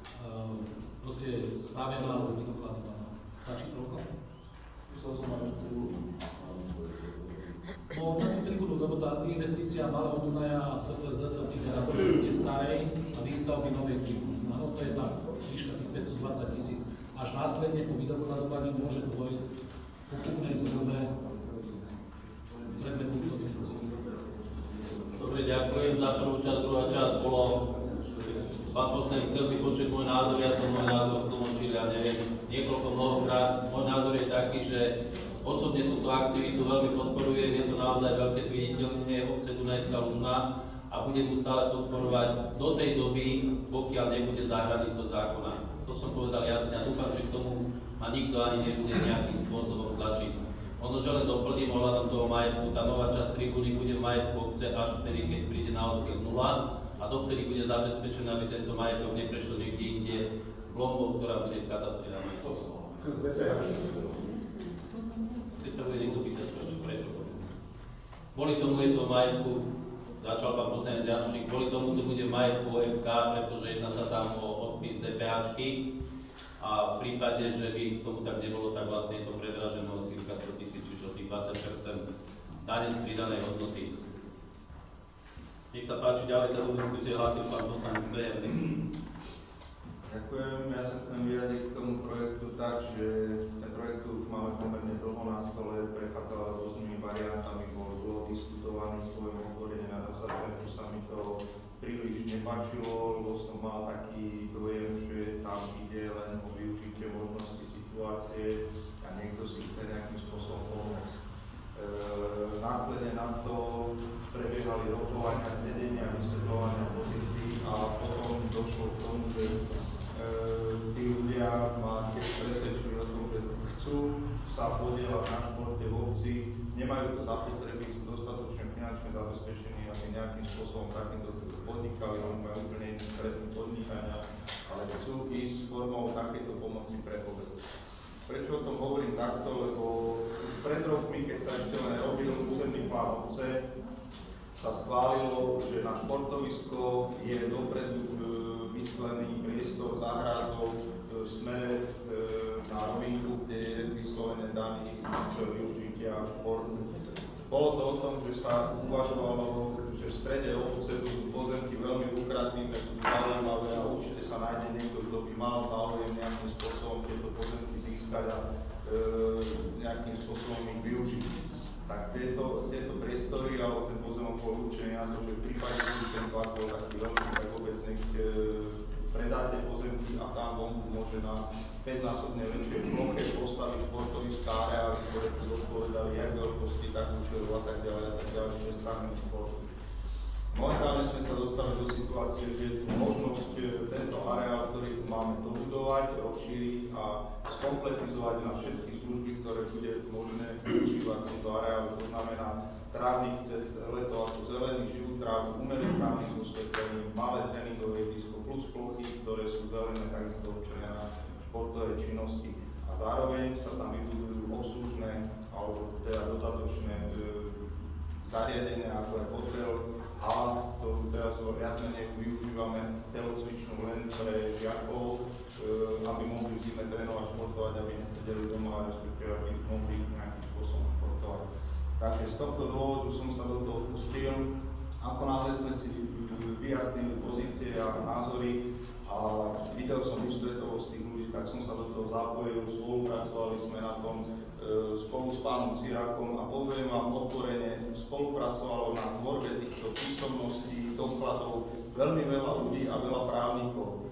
proste spravená alebo vydokladovaná. Stačí toľko? Myslel som na tú tribúnu. No na tú tribúnu, lebo tá investícia Malého Dunaja a STZ sa týka rekonštrukcie starej a výstavby novej tribúny. Áno, to je tá výška tých 520 000. Až následne po vydokladovaní môže dôjsť po kúpnej zmluve predmet týchto zmluv. Dobre, ďakujem za prvú časť. Druhá časť bolo pán poslanec, chcel si počuť môj názor, ja som môj názor tlmočil, ja neviem, niekoľko mnohokrát. Môj názor je taký, že osobne túto aktivitu veľmi podporujem, je to naozaj veľké zviditeľnenie obce Dunajská Lužná a budem ju stále podporovať do tej doby, pokiaľ nebude za hranicou zákona. To som povedal jasne a dúfam, že k tomu ma nikto ani nebude nejakým spôsobom tlačiť. Ono, že len doplním ohľadom toho majetku, tá nová časť tribúny bude v majetku obce až vtedy, keď príde na odpis 0 a dovtedy bude zabezpečené, aby tento majetok neprešiel niekde inde plombou, ktorá bude v katastri na majetku. Keď sa bude niekto pýtať, prečo. Kvôli tomu je to v majetku, začal pán poslanec Janošík, kvôli tomu to bude v majetku OFK, pretože jedná sa tam o odpis DPH-čky. A v prípade, že by tomu tak nebolo, tak vlastne je to predražené o cirka 100 000, čiže tých 20% dane z pridanej hodnoty. Nech sa páči, ďalej sa do diskusie hlásil pán poslanec Bejerný. Ďakujem, ja sa chcem vyjadriť k tomu projektu tak, že ten projekt už máme pomerne dlho na stole, prechádzal rôznymi variantami, bol dlho diskutovaný v svojom otvorení na zásadne, čo sa mi to príliš nepáčilo, lebo spôsobom takýmto podnikali, oni majú úplne iný predmet podnikania, ale chcú ísť formou takéto pomoci pre obec. Prečo o tom hovorím takto? Lebo už pred rokmi, keď sa ešte len robil územný plán obce, sa schválilo, že na športovisko je dopredu vyslený priestor za hrádou smere na rovinku, kde je vyslovené daný účel využitia športu. Bolo to o tom, že sa uvažovalo, že v strede obce budú pozemky veľmi lukratívne, budú zaujímavé a určite sa nájde niekto, kto by mal záujem nejakým spôsobom tieto pozemky získať a nejakým spôsobom ich využiť. Tak tieto priestory alebo ten pozemok bol určený na to, že v prípade, že ten tlak bol taký veľký, tak vôbec nech predáte pozemky a tam vonku môže na 5-násobne väčšej ploche postaviť športoviská areály, ktoré by zodpovedali jak veľkosti, tak účelu a tak ďalej, všestrannému športu. Momentálne sme sa dostali do situácie, že je tu možnosť tento areál, ktorý tu máme, dobudovať, rozšíriť a skompletizovať na všetky služby, ktoré bude možné využívať v tomto areálu. To znamená trávnik cez leto ako zelený, živú trávu, umelý trávnik s osvetlením, malé tréningové ihrisko plus plochy, ktoré sú zelené, takisto určené na športové činnosti. A zároveň sa tam vybudujú obslužné alebo teda dodatočné zariadenia ako je hotel, hala, ktorú teraz viac menej využívame telocvičnú len pre žiakov, aby mohli v zime trénovať, športovať, aby nesedeli doma, respektíve aby mohli nejakým spôsobom športovať. Takže z tohto dôvodu som sa do toho pustil. Ako náhle sme si vyjasnili pozície a názory a videl som ústretovosť tých ľudí, tak som sa do toho zapojil, spolupracovali sme na tom spolu s pánom Cirákom a poviem vám otvorene, spolupracovalo na tvorbe týchto písomností, dokladov veľmi veľa ľudí a veľa právnikov.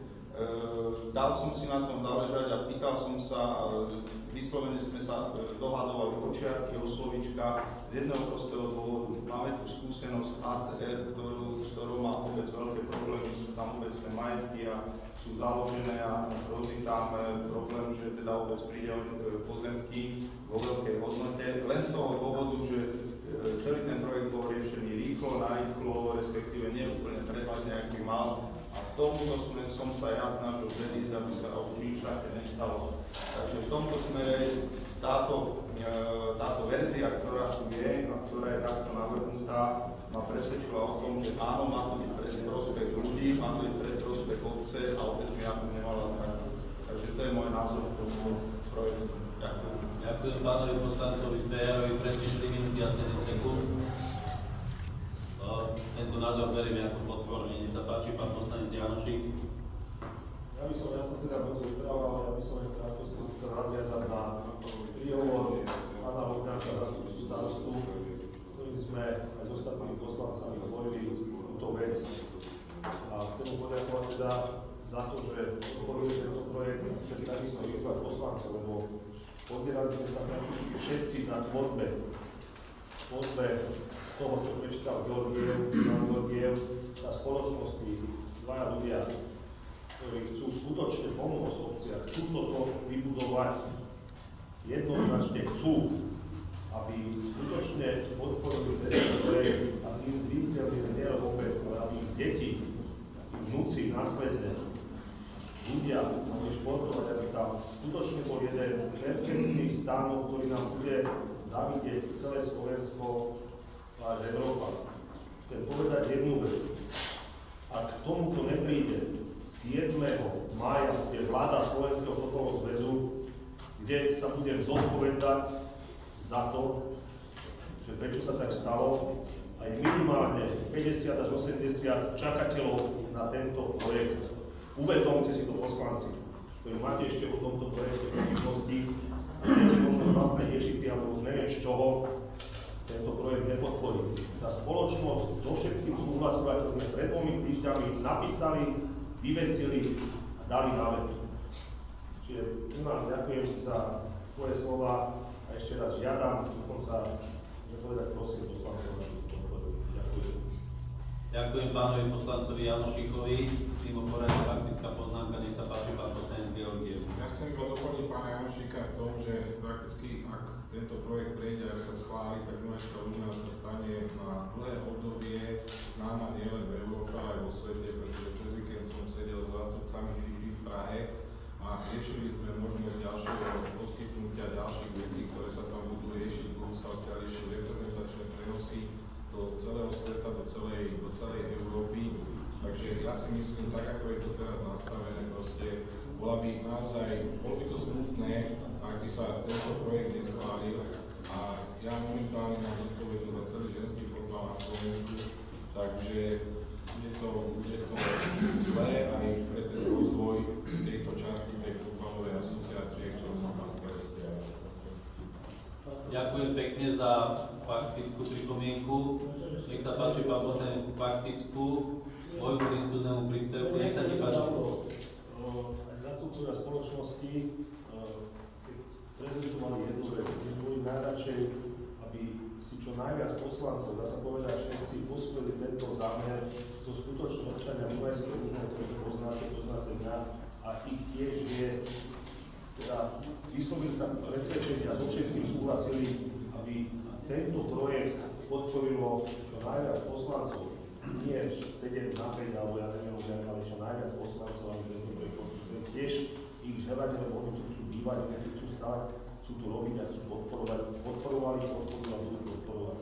Dal som si na tom záležať a pýtal som sa, vyslovene sme sa dohadovali očiarky, o slovíčka z jedného prostého dôvodu. Máme tu skúsenosť ACR, s ktorou má obec veľké problémy, sú tam obecné majetky a sú založené a hrozí tam problém, že teda obec príde o pozemky vo veľkej hodnote. Len z toho dôvodu, že celý ten projekt bol riešený rýchlo, narýchlo, respektíve nie úplne prehľadne, ak by mal. A v tomto som sa ja snažil vedieť, aby sa už nič také nestalo. Takže v tomto smere táto verzia, ktorá tu je a ktorá je takto navrhnutá, ma presvedčila o tom, že áno, má to byť pre prospech ľudí, má to byť pre prospech obce a obec by na to nemala tratiť. Takže to je môj názor k tomu projektu. Ďakujem. Ďakujem pánovi poslancovi Pejarovi, presne 4 minúty a 7 sekúnd. Tento názor beriem ako podporný. Nech sa páči, pán poslanec Janošík. Ja som teda moc vyprával, ale ja by som aj v krátkosti chcel nadviazať na príhovor pána Lukňáka, zástupcu starostu, s ktorým sme aj s ostatnými poslancami hovorili túto vec. A chcem mu poďakovať teda za to, že podporili tento projekt, chceli takisto vyzvať poslancov, lebo podielali sme sa všetci na tvorbe toho, čo prečítal Georgiev, tá spoločnosť, dvaja ľudia, ktorí chcú skutočne pomôcť obciach, chcú toto vybudovať, jednoznačne chcú, aby skutočne podporili tento projekt a tým zviditeľnili nielen obec, ale aby ich deti, vnúci, následne, ľudia mohli športovať, aby tam skutočne bol jeden perfektný stánok, ktorý nám bude zavidieť celé Slovensko a aj Európa. Chcem povedať jednu vec. Ak k tomuto nepríde 7. mája je vláda Slovenského fotbalového zväzu, kde sa budem zodpovedať za to, že prečo sa tak stalo, aj minimálne 50 až 80 čakateľov na tento projekt. Uvedomte si to, poslanci, ktorí máte ešte o tomto projekte pochybnosti, chcete možno vlastné ješity, alebo už neviem z čoho, tento projekt nepodporí. Tá spoločnosť so všetkým súhlasila, čo sme pred 2 týždňami napísali, vyvesili a dali na web. Čiže vám ďakujem za tvoje slova a ešte raz žiadam, dokonca, že povedať prosím poslancov na túto podporu. Ďakujem. Ďakujem pánovi poslancovi Janošíkovi. Mimo poradne faktická poznámka, nech sa páči pán poslanec Georgiev. Ja chcem iba doplniť pána Janošíka v tom, že prakticky ak tento projekt prejde, ak sa schváli, tak Dunajská Lužná sa stane na dlhé obdobie známa nielen v Európe, ale aj vo svete, pretože cez víkend som sedel s zástupcami FIFA v Prahe a riešili sme možnosť ďalšieho poskytnutia ďalších vecí, ktoré sa tam budú riešiť, budú sa odtiaľ riešiť reprezentačné prenosy do celého sveta, do celej Európy. Takže ja si myslím, tak ako je to teraz nastavené, proste bolo by to smutné, ak by sa tento projekt neschválil a ja momentálne mám zodpovednosť za celý ženský futbal na Slovensku, takže bude to zlé aj pre ten rozvoj tejto časti tej futbalovej asociácie, ktorú som na starosti. Ďakujem pekne za faktickú pripomienku. Nech sa páči, pán poslanec, faktickú môjmu diskuznému príspevku. Nech sa ti páči. Zástupcovia spoločnosti, keď prezentovali jednu vec, my boli najradšej, aby si čo najviac poslancov, dá sa povedať, všetci posvojili tento zámer, so skutočne občania Dunajskej Lužnej, ktoré poznáte mňa, a ich tiež je, teda vyslovili tak presvedčenie a so všetkým súhlasili, aby tento projekt podporilo čo najviac poslancov. Nie 7 na 5, alebo ja neviem, ale čo najviac poslancov, aby tento projekt podporilo. Tiež ich želať, lebo oni tu chcú bývať, oni tu chcú stávať, chcú tu robiť a chcú podporovali, budú podporovať.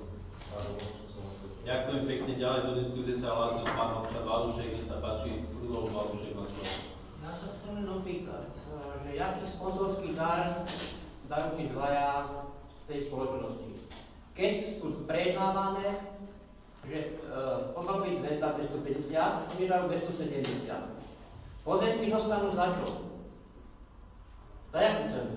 Ďakujem pekne. Ďalej do diskusie sa hlásil pán občan Valušek. Nech sa páči, Rudolf Valušek na slovo. Ja sa chcem len opýtať, že aký sponzorský dar dajú tí dvaja z tej spoločnosti. Keď sú prejednávané, že mohol byť zveta 250, oni dajú 270. Pozemky dostanú za čo? Za jakú cenu?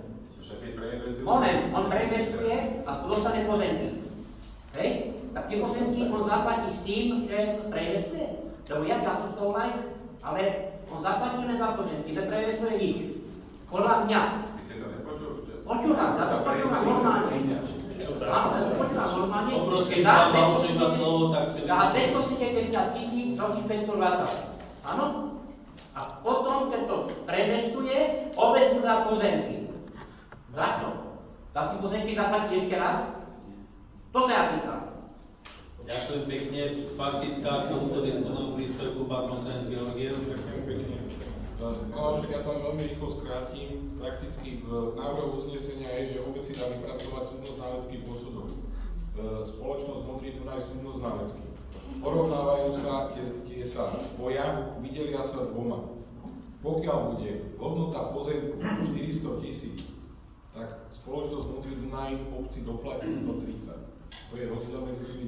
Moment, on preinvestuje a dostane pozemky. Hej? Tak tie pozemky on zaplatí s tým, že preinvestuje. Lebo ja som to like, ale on zaplatí len za pozemky, nepreinvestuje nič. Podľa mňa. Vy ste to nepočuli? Počúvam, ja to počúvam normálne. Áno, ja to počúvam normálne. Poprosím pán Valušek na slovo, tak si... Dá 270 000, ročí 520. Áno? A potom, keď to preinvestuje, obec mu dá pozemky. Za čo? Za tie pozemky zaplatí ešte raz? To sa ja pýtam. Ďakujem pekne. Faktická k tomuto diskuznému príspevku pán poslanec Georgiev. Ďakujem pekne. Však ja to veľmi rýchlo skrátim. Prakticky v návrhu uznesenia je, že obec si dá vypracovať súdno-znalecký posudok. Spoločnosť Modrý Dunaj súdno-znalecký. Porovnávajú sa, tie sa spoja, vydelia sa dvoma. Pokiaľ bude hodnota pozemku 400 000, tak spoločnosť Modrý Dunaj obci doplatí 130. To je rozdiel medzi tými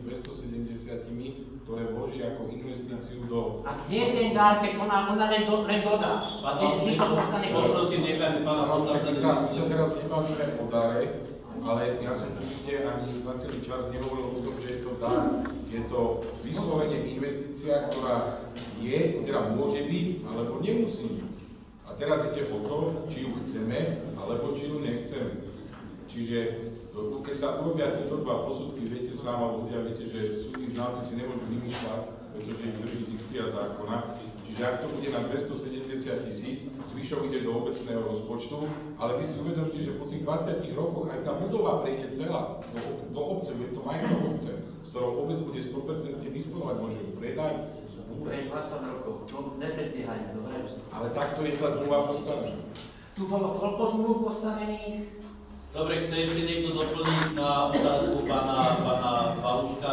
270, ktoré vloží ako investíciu do... A kde je ten dar, keď ona len dodá? A ten si to dostane... Poprosím, nechajme pána poslanca. My sa teraz nebavíme o dare, ale ja som určite ani za celý čas nehovoril o tom, že je to dar. Je to vyslovene investícia, ktorá je, teda môže byť, alebo nemusí byť. A teraz ide o to, či ju chceme, alebo či ju nechceme. Čiže keď sa urobia tieto dva posudky, viete sám, alebo viete, že súdni znalci si nemôžu vymýšľať, pretože ich drží dikcia zákona. Čiže ak to bude na 270 000, zvyšok ide do obecného rozpočtu, ale vy si uvedomíte, že po tých 20 rokoch aj tá budova prejde celá do obce, bude to majetok obce, z ktorou obec bude 100% disponovať, môže ju predať. To je 20 rokov, no nepredbiehajme, dobre? Ale takto je tá zmluva postavená. Tu bolo koľko zmluv postavených? Dobre, chce ešte niekto doplniť na otázku pána Valuška?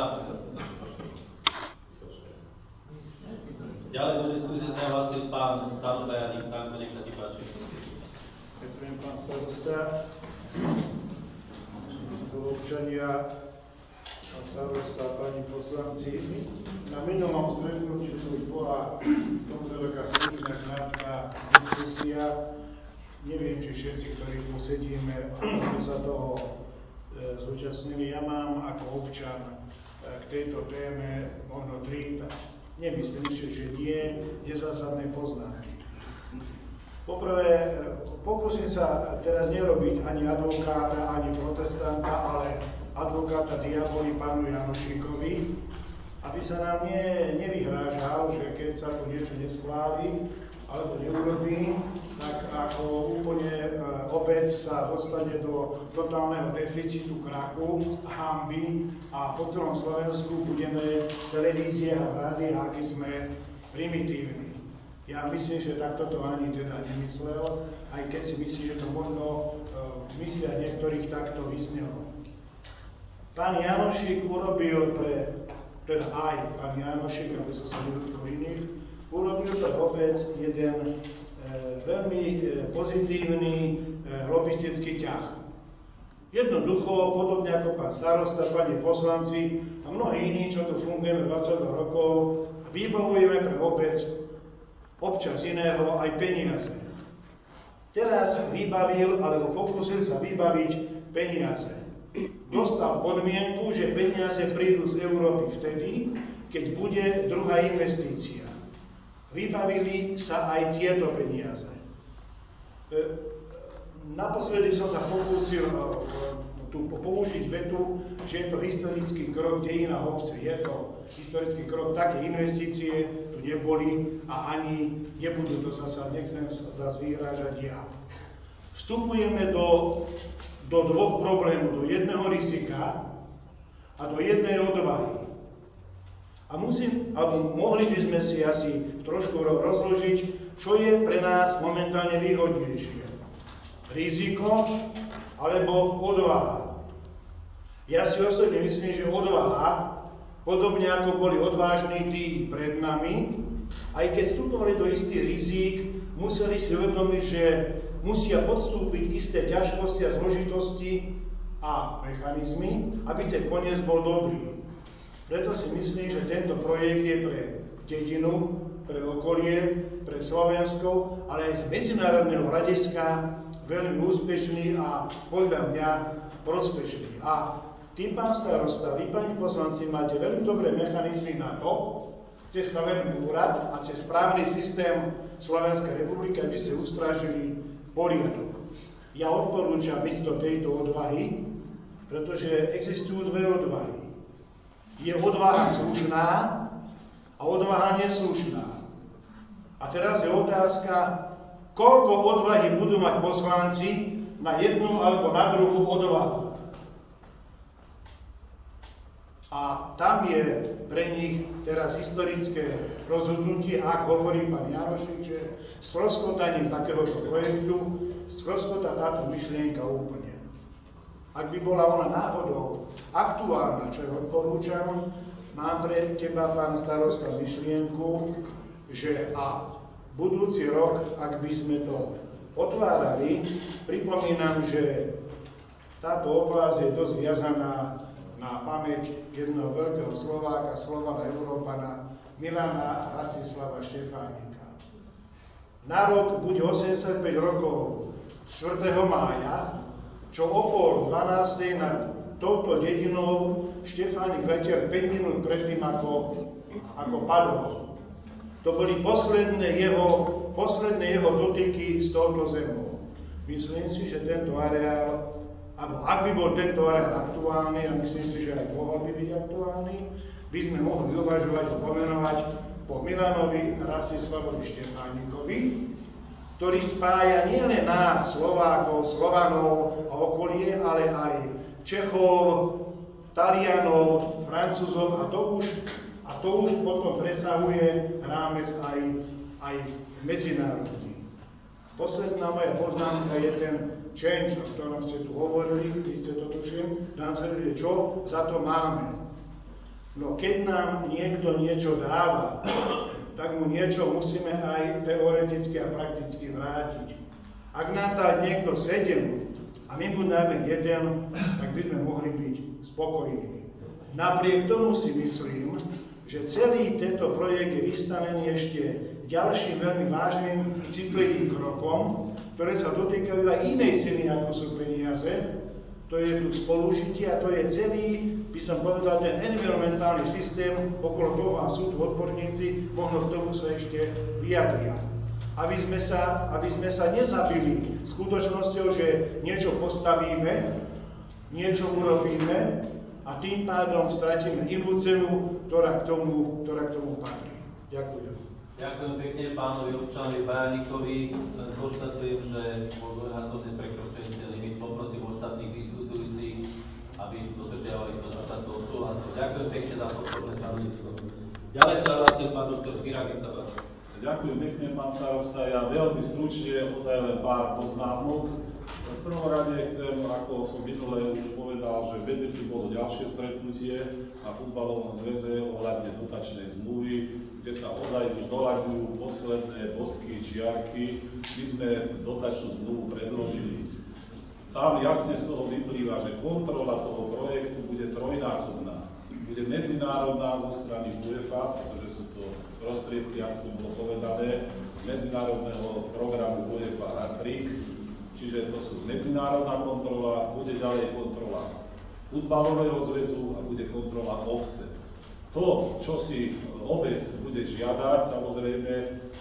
Ďalej do diskusie sa hlásil pán Stano Bajaník. Stanko, nech sa ti páči. Ďakujem, pán starosta. Občania, pán starosta, pani poslanci. Na minulom stretnutí tu bola tomto taká stručná krátka diskusia. Neviem, či všetci, ktorí tu sedíme, sa toho zúčastnili. Ja mám ako občan k tejto téme možno 3, nemyslím si, že nie zásadné poznámky. Poprvé, pokúsim sa teraz nerobiť ani advokáta, ani protestanta, ale advokáta diaboli pánu Janošíkovi, aby sa nám nevyhrážal, že keď sa tu niečo neschváli a alebo neurobí, tak ako úplne obec sa dostane do totálneho deficitu, krachu, hanby a po celom Slovensku budeme v televíziách a v rádiách, aký sme primitívni. Ja myslím, že takto to ani teda nemyslel, aj keď si myslím, že to možno myslia niektorých takto vyznelo. Pán Janošik urobil teda aj pán Janošik, aby som sa nedotkol iných, urobil pre obec jeden veľmi pozitívny lobistický ťah. Jednoducho, podobne ako pán starosta, pani poslanci a mnohí iní, čo tu fungujeme 22 rokov, vybavujeme pre obec občas iného aj peniaze. Teraz vybavil, alebo pokúsil sa vybaviť peniaze. Dostal podmienku, že peniaze prídu z Európy vtedy, keď bude druhá investícia. Vybavili sa aj tieto peniaze. Naposledy som sa pokúsil tu použiť vetu, že je to historický krok v dejinách obce. Je to historický krok, také investície tu neboli a ani nebudú, to zasa nechcem zase vyhrážať ja. Vstupujeme do dvoch problémov, do jedného rizika a do jednej odvahy. A mohli by sme si asi trošku rozložiť, čo je pre nás momentálne výhodnejšie. Riziko alebo odvaha. Ja si osobne myslím, že odvaha, podobne ako boli odvážni tí pred nami, aj keď vstupovali do istých rizík, museli si uvedomiť, že musia podstúpiť isté ťažkosti a zložitosti a mechanizmy, aby ten koniec bol dobrý. Preto si myslím, že tento projekt je pre dedinu, pre okolie, pre Slovensko, ale aj z medzinárodného hľadiska veľmi úspešný a podľa mňa prospešný. A tým, pán starosta, vy, pani poslanci, máte veľmi dobré mechanizmy na to, cez stavebný úrad a cez právny systém Slovenskej republiky, aby ste ustrážili poriadok. Ja odporúčam ísť do tejto odvahy, pretože existujú dve odvahy. Je odvaha slušná a odvaha neslušná. A teraz je otázka, koľko odvahy budú mať poslanci na jednu alebo na druhú odvahu. A tam je pre nich teraz historické rozhodnutie, ak hovorí pán Janošik, že stroskotaním takéhoto projektu stroskotá táto myšlienka úplne. Ak by bola ona náhodou aktuálna, čo odporúčam, mám pre teba, pán starosta, myšlienku, že budúci rok, ak by sme to otvárali, pripomínam, že táto oblasť je dosť viazaná na pamäť jedného veľkého Slováka, Slovana, Európana, Milana Rastislava Štefánika. Na rok bude 85 rokov 4. mája, čo o 11:30 nad touto dedinou Štefánik letel 5 minút predtým, ako padol. To boli posledné jeho dotyky s touto zemou. Myslím si, že tento areál, alebo ak by bol tento areál aktuálny, a myslím si, že aj mohol by byť aktuálny, by sme mohli uvažovať a pomenovať po Milanovi Rastislavovi Štefánikovi, ktorý spája nielen nás, Slovákov, Slovanov a okolie, ale aj Čechov, Talianov, Francúzov a to už potom presahuje rámec aj medzinárodný. Posledná moja poznámka je ten change, o ktorom ste tu hovorili, vy ste to tuším, nám sa že čo za to máme. No keď nám niekto niečo dáva, tak mu niečo musíme aj teoreticky a prakticky vrátiť. Ak nám dá niekto 7 a my mu dáme 1, tak by sme mohli byť spokojní. Napriek tomu si myslím, že celý tento projekt je vystavený ešte ďalším veľmi vážnym citlivým krokom, ktoré sa dotýkajú aj inej ceny, ako sú peniaze. To je tu spolužitie a to je celý, by som povedal, ten environmentálny systém, okolo toho a sú tu odborníci, možno k tomu sa ešte vyjadria. Aby sme sa nezabili skutočnosťou, že niečo postavíme, niečo urobíme a tým pádom stratíme inú cenu, ktorá k tomu patrí. Ďakujem. Ďakujem pekne pánovi občanovi Bajanikovi. Konštatujem, že bol dvojnásobne prekročený ten limit. Poprosím ostatných diskutujúcich, aby dodržiavali to súhlasu. Ďakujem pekne za podporné stanovisko. Ďalej sa hlásil pán doktor Cirák, nech sa páči. Ďakujem pekne, pán starosta. Ja veľmi stručne, ozaj len pár poznámok. V prvom rade chcem, ako som minule už povedal, že v Bedzeti bolo ďalšie stretnutie na futbalovom zväze ohľadne dotačnej zmluvy, kde sa ozaj už doľaďujú posledné bodky, čiarky. My sme dotačnú zmluvu predložili. Tam jasne z toho vyplýva, že kontrola toho projektu bude trojnásobná. Bude medzinárodná zo strany UEFA, pretože sú to prostriedky, ako bolo povedané, medzinárodného programu UEFA Hattrick, čiže to sú medzinárodná kontrola, bude ďalej kontrola futbalového zväzu a bude kontrola obce. To, čo si obec bude žiadať, samozrejme,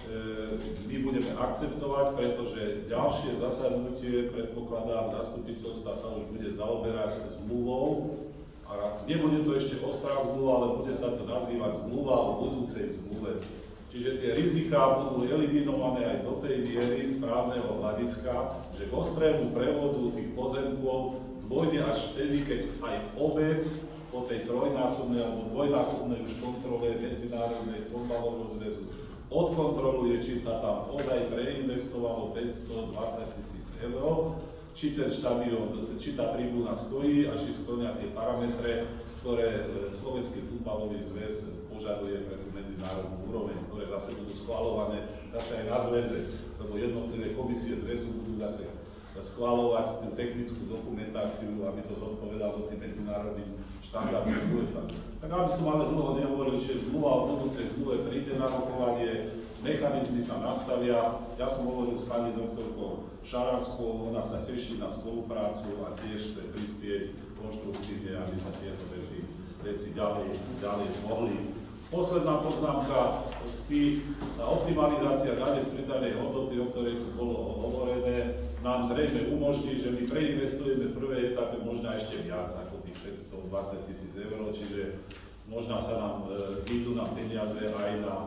my budeme akceptovať, pretože ďalšie zasadnutie, predpokladám, zastupiteľstva sa už bude zaoberať zmluvou. A nebude to ešte ostrá zmluva, ale bude sa to nazývať zmluva o budúcej zmluve. Čiže tie riziká budú eliminované aj do tej miery správneho hľadiska, že k ostrému prevodu tých pozemkov dôjde až vtedy, keď aj obec po tej trojnásobnej alebo dvojnásobnej už kontrole Medzinárodnej futbalového zväzu odkontroluje, či sa tam ozaj preinvestovalo 520 000 eur, či ten štadión, či tá tribúna stojí a či splňa tie parametre, ktoré Slovenský futbalový zväz požaduje pre tú medzinárodnú úroveň, ktoré zase budú schvaľované zase aj na zväze, lebo jednotlivé komisie zväzu budú zase schvaľovať tú technickú dokumentáciu, aby to zodpovedalo tým medzinárodným štandardom UEFA. Tak aby som ale dlho nehovoril, že zmluva o budúcej zmluve príde na rokovanie, mechanizmy sa nastavia. Ja som hovoril s pani doktorkou Šaranskou, ona sa teší na spoluprácu a tiež chce prispieť konštruktívne, aby sa tieto veci ďalej mohli. Posledná poznámka z tých, tá optimalizácia dane z pridanej hodnoty, o ktorej tu bolo hovorené, nám zrejme umožní, že my preinvestujeme v prvej etape možno ešte viac ako tých 520 000 eur, čiže možno sa nám výjdu na peniaze aj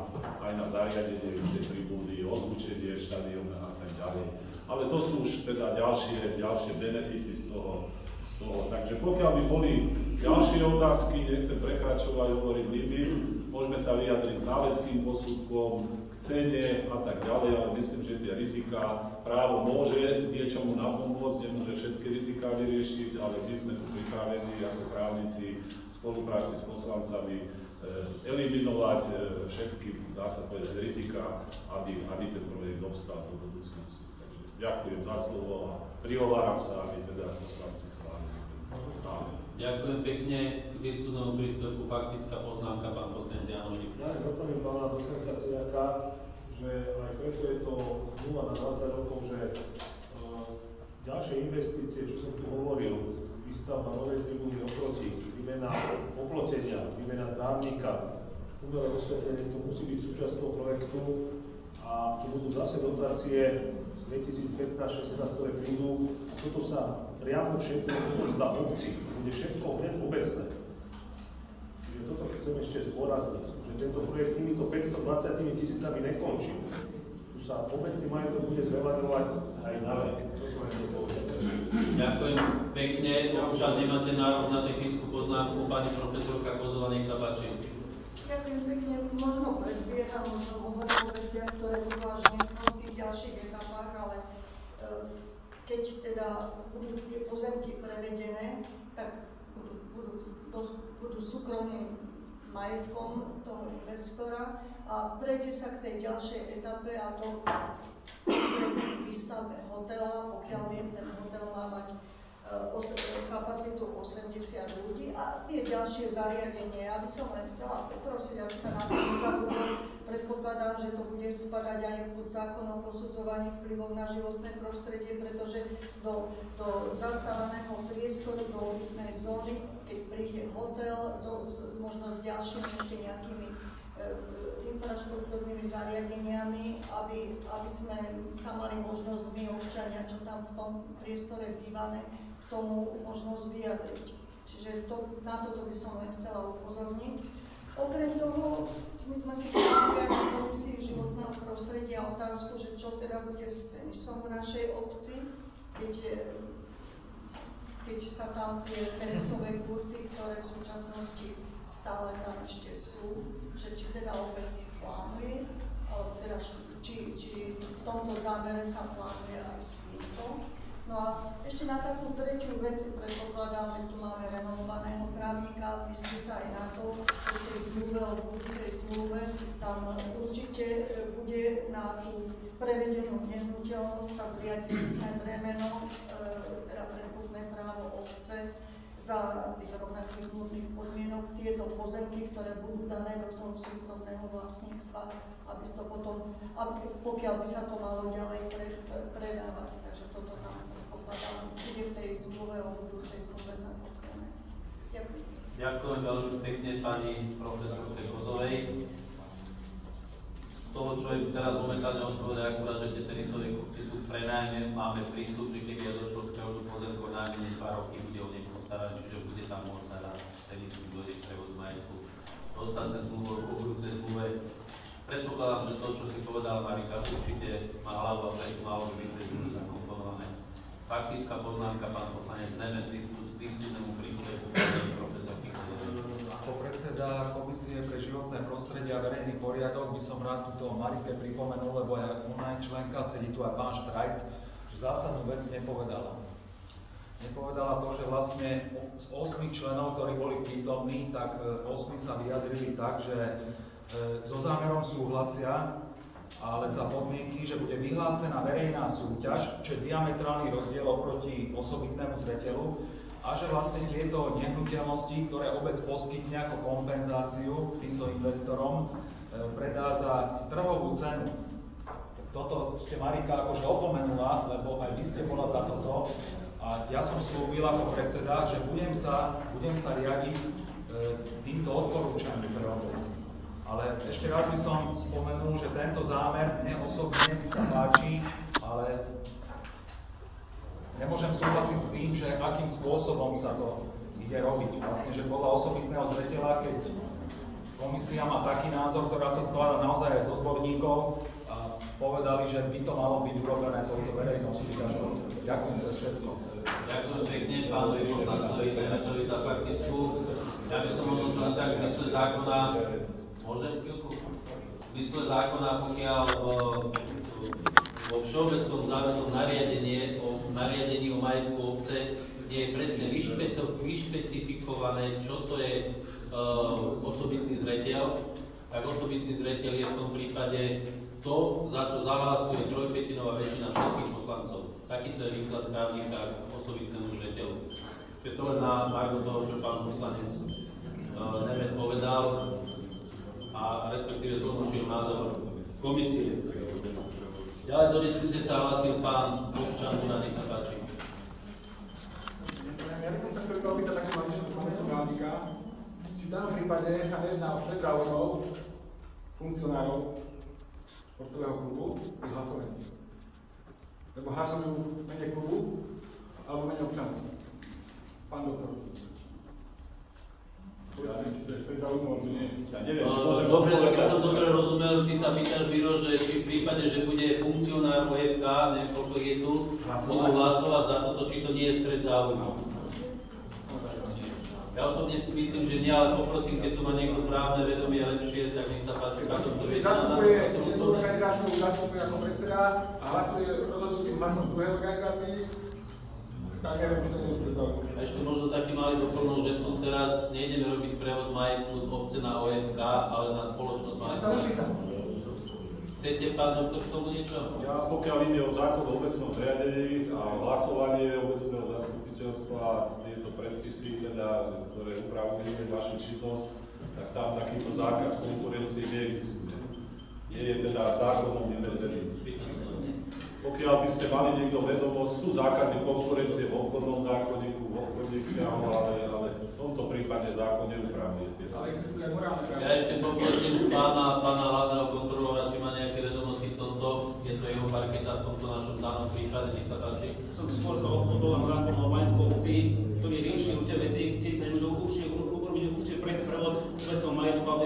na zariadenie tej tribúny, ozvučenie štadióna a tak ďalej. Ale to sú už teda ďalšie benefity z toho. Takže pokiaľ by boli ďalšie otázky, nechcem prekračovať, hovorím limit, môžeme sa vyjadriť znaleckým posudkom, k cene a tak ďalej, ale myslím, že tie rizika, právo môže niečomu napomôcť, nemôže všetky rizika vyriešiť, ale my sme tu pripravení ako právnici v spolupráci s poslancami eliminovať všetky, dá sa povedať, rizika, aby ten projekt obstál do budúcnosti. Takže ďakujem za slovo a prihováram sa, aby teda poslanci schválili. Ďakujem pekne. K diskutnému príspevku faktická poznámka, pán poslanec Janošik. Ja doplním pána docenta Ciriaka, že aj preto je to zmluva na 20 rokov, že ďalšie investície, čo som tu hovoril, výstavba novej tribúny oproti, výmena oplotenia, výmena trávnika, umelé osvetlenie, to musí byť súčasťou projektu a tu budú zase dotácie 2015-16, ktoré prídu a toto sa priamo všetko dá obci, bude všetko obecné. Čiže toto chcem ešte zdôrazniť, že tento projekt týmito 520 000 nekončí. Tu sa obecný majetok bude zrevaľovať aj ďalej. Ďakujem pekne. Už nemáte nárok na technickú poznámku. Pani profesorka Kozová, nech sa páči. Ďakujem pekne. Možno predbieham, možno hovorím o veciach, ktoré budú až neskôr v tých ďalších etapách, ale keď teda budú tie pozemky prevedené, tak budú súkromným majetkom toho investora a prejde sa k tej ďalšej etape a to výstavbe hotela, pokiaľ viem, ten hotel má mať kapacitu 80 ľudí a tie ďalšie zariadenie. Ja by som len chcela poprosiť, aby sa na to nezabudlo. Predpokladám, že to bude spadať aj pod zákon o posudzovaní vplyvov na životné prostredie, pretože do zastávaného priestoru, do obytnej zóny, keď príde hotel, možno s ďalšími ešte nejakými infraštruktúrnymi zariadeniami, aby sme sa mali možnosť my občania, čo tam v tom priestore bývame, k tomu možnosť vyjadriť. Čiže na toto by som len chcela upozorniť. Okrem toho, my sme si kladli aj na Komisii životného prostredia otázku, že čo teda bude s tenisom v našej obci, keď sa tam tie tenisové kurty, ktoré v súčasnosti stále tam ešte sú, že či teda obec plánuje, alebo teda či v tomto zámere sa plánuje aj s týmto. No a ešte na takú tretiu vec predpokladáme, tu máme renovovaného právnika, myslí sa aj na to, že v tej zmluve o budúcej zmluve tam určite bude na tú prevedenú nehnuteľnosť sa zriadiť vecné bremeno, teda predkupné právo obce za tých rovnakých zmluvných podmienok tieto pozemky, ktoré budú dané do toho súkromného vlastníctva, aby to potom, pokiaľ by sa to malo ďalej predávať. Takže toto tam predpokladám, bude v tej zmluve o budúcej zmluve zakotvené. Ďakujem. Ďakujem veľmi pekne pani profesorke Kozovej. Z toho, čo je teraz momentálne odpovedá, ak sa že tie tenisové kurty sú prenájme, máme prístup, že keby došlo k prevodu pozemkov najmenej 2 roky, bude o nej postarať, čiže bude tam môcť sa raz tenisku dojde k prevodu majetku. Dostať sa zmluvu o budúcej zmluve. Predpokladám, že to, čo si povedala Marika, určite má hlavu a preto malo by byť tej zmluve zakomponované. Faktická poznámka, pán poslanec Nemet, diskutnému prístupu profesorky Kozovej. Ako predseda Komisie pre životné prostredie a verejný poriadok by som rád túto Marike pripomenul, lebo ona je členka, sedí tu aj pán Štrajt, že zásadnú vec nepovedala. Nepovedala to, že vlastne z 8 členov, ktorí boli prítomní, tak 8 sa vyjadrili tak, že so zámerom súhlasia, ale za podmienky, že bude vyhlásená verejná súťaž, čo je diametrálny rozdiel oproti osobitnému zreteľu, a že vlastne tieto nehnuteľnosti, ktoré obec poskytne ako kompenzáciu týmto investorom, predá za trhovú cenu. Toto ste, Marika, akože opomenula, lebo aj vy ste bola za toto. A ja som slúbil ako predseda, že budem sa riadiť týmto odporúčaním pre obec. Ale ešte raz by som spomenul, že tento zámer mne osobne sa páči, ale nemôžem súhlasiť s tým, že akým spôsobom sa to ide robiť. Vlastne, že podľa osobitného zreteľa, keď komisia má taký názor, ktorá sa skladá naozaj aj z odborníkov, a povedali, že by to malo byť urobené touto verejnou súťažou. Ďakujem za všetko. Ďakujem pekne pánovi poslancovi Benetovi za faktickú. Ja by som možno tak v mysle zákona, môžem chvíľku? V mysle zákona, pokiaľ vo všeobecnom záväznom nariadení o majetku obce nie je presne vyšpecifikované, čo to je osobitný zreteľ, tak osobitný zreteľ je v tom prípade to, za čo zahlasuje 3/5 väčšina všetkých poslancov. Takýto je výklad právnika k osobitnému zreteľu. Je to len na margo toho, čo pán poslanec Nemet povedal, a respektíve tlmočil názor komisie. Ďalej do diskusie sa hlasil pán občan Buna, nech sa páči. Ja by som sa chcel opýtať takú maličkú komentu právnika, či v danom prípade sa nejedná o stret záujmov funkcionárov športového klubu pri hlasovaní. Lebo hlasujú v mene klubu alebo v mene občanov. Pán doktor. Ja neviem, či to je stret záujmov, alebo nie. Ja neviem, či môžem dobre, keď som dobre rozumel, ty sa pýtaš, Miro, že či v prípade, že bude funkcionár OFK, neviem koľko je tu, budú hlasovať za toto, či to nie je stret záujmov. Ja osobne si myslím, že nie, ale poprosím, keď tu má niekto právne vedomie lepšie, tak nech sa páči, pán doktor vie. Zastupuje jednu organizáciu, zastupuje ako predseda a hlasuje rozhodujúcim hlasom druhej organizácii. Tak neviem, či to nie je stret záujmov. A ešte možno taký malý doplnok, že tu teraz nejdeme robiť prevod majetku z obce na OFK, ale na spoločnosť majetku. Chcete, pán doktor, k tomu niečo? Ja, pokiaľ ide o zákon o obecnom zriadení a hlasovanie obecného zastupiteľstva a tieto predpisy, teda, ktoré upravujú vašu činnosť, tak tam takýto zákaz konkurencie neexistuje. Nie je teda zákonom vymedzený. Pokiaľ by ste mali niekto vedomosť, sú zákazy konkurencie v obchodnom zákonníku, v obchodných vzťahoch, ale v tomto prípade zákon neupravuje tieto. Ja ešte poprosím pána hlavného kontrolóra, či má nejaké vedomosti v tomto, je to jeho parketa v tomto našom danom prípade, nech sa páči. Som skôr sa odpozoval zákon o majetku obcí, ktorý riešil tie veci, keď sa nemôžu určite prevod lesov majetku, aby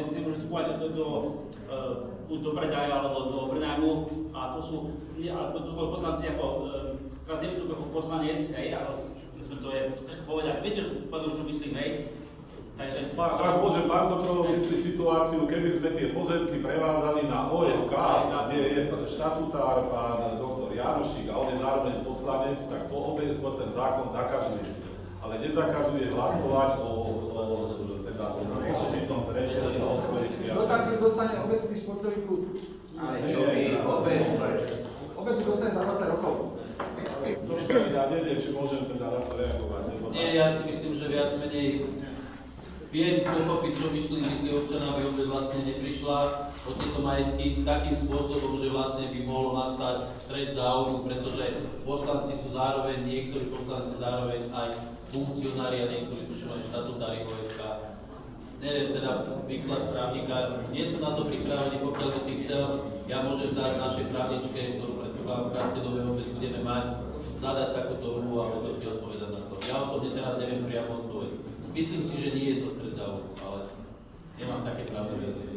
vstupovať do predaja alebo do prenajmu a to sú poslanci ako, teraz nevystupujú ako poslanec, hej, ale to je, ťažko povedať, viete, čo myslím, hej. Takže tak môže pán kontrolovať si situáciu, keby sme tie pozemky prevázali na OFK, kde je štatutár pán doktor Janošík a on je zároveň poslanec, tak to ten zákon zakazuje. Ale nezakazuje hlasovať o osobitnom zreteli a o projekte. Dotáciu dostane obecný športový klub. Ale čo by obec? Obec dostane za 20 rokov. Ja neviem, či môžem teda na to reagovať. Nie, ja si myslím, že viac menej viem pochopiť, čo myslí občana, aby obec vlastne neprišla o tieto majetky takým spôsobom, že vlastne by mohol nastať stret záujmu, pretože poslanci sú zároveň, niektorí poslanci zároveň aj funkcionári a niektorí tuším aj štatutári OFK. Neviem teda výklad právnika, nie som na to pripravený, pokiaľ by si chcel, ja môžem dať našej právničke, ktorú predpokladám v krátkej dobe vôbec budeme mať, zadať takúto úlohu a potom ti odpovedať na to. Ja osobne teraz neviem priamo odpovedať. Myslím si, že nie je to stret záujmu, ale nemám také právne vedenie.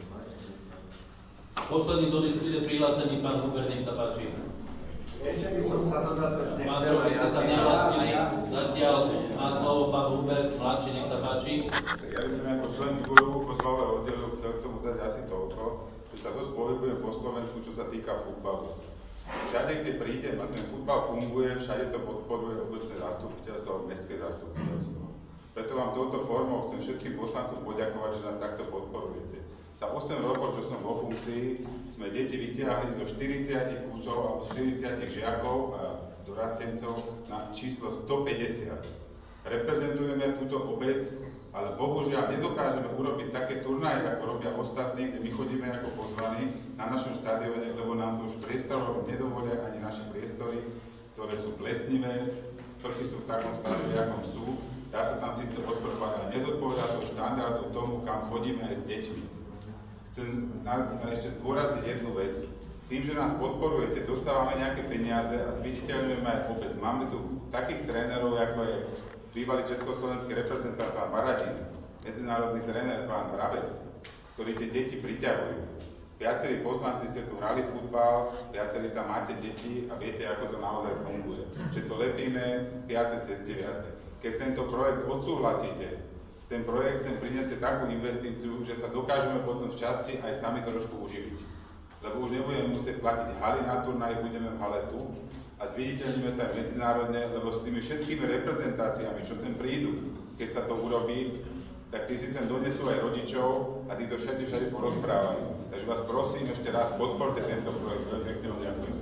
Posledný do diskusie prihlásený pán Huber, nech sa páči. Ešte by som sa dodatočne Pán Huber, ste sa nehlásili, zatiaľ má slovo pán Huber, mladší, nech sa páči. Ja by som ako člen výboru pozvalného oddielu chcel k tomu dať asi toľko, že sa dosť pohybujem po Slovensku, čo sa týka futbalu. Všade, kde prídem a ten futbal funguje, všade to podporuje obecné zastupiteľstvo a mestské zastupiteľstvo. Preto vám touto formou chcem všetkým poslancom poďakovať, že nás takto podporujete. Za 8 rokov, čo som vo funkcii, sme deti vytiahli zo 40 kusov alebo 40 žiakov a dorastencov na číslo 150. Reprezentujeme túto obec, ale bohužiaľ nedokážeme urobiť také turnaje, ako robia ostatní, kde my chodíme ako pozvaní na našom štadióne, lebo nám to už priestorov nedovolia ani naše priestory, ktoré sú plesnivé, sprchy sú v takom stave, akom sú. Dá sa tam síce odprchovať, ale nezodpovedá to štandardu tomu, kam chodíme aj s deťmi. Chcem ešte zdôrazniť jednu vec. Tým, že nás podporujete, dostávame nejaké peniaze a zviditeľňujeme aj obec. Máme tu takých trénerov, ako je bývalý československý reprezentant pán Baradžin, medzinárodný tréner pán Brabec, ktorí tie deti priťahujú. Viacerí poslanci ste tu hrali futbal, viacerí tam máte deti a viete, ako to naozaj funguje. Že to lepíme 5. cez 9. Keď tento projekt odsúhlasíte, ten projekt sem priniesie takú investíciu, že sa dokážeme potom v časti aj sami trošku uživiť. Lebo už nebudeme musieť platiť haly na turnaj, budeme v hale tu a zviditeľníme sa aj medzinárodne, lebo s tými všetkými reprezentáciami, čo sem prídu, keď sa to urobí, tak tí si sem donesú aj rodičov a tí to všade porozprávajú. Takže vás prosím ešte raz, podporte tento projekt. Veľmi pekne vám ďakujem.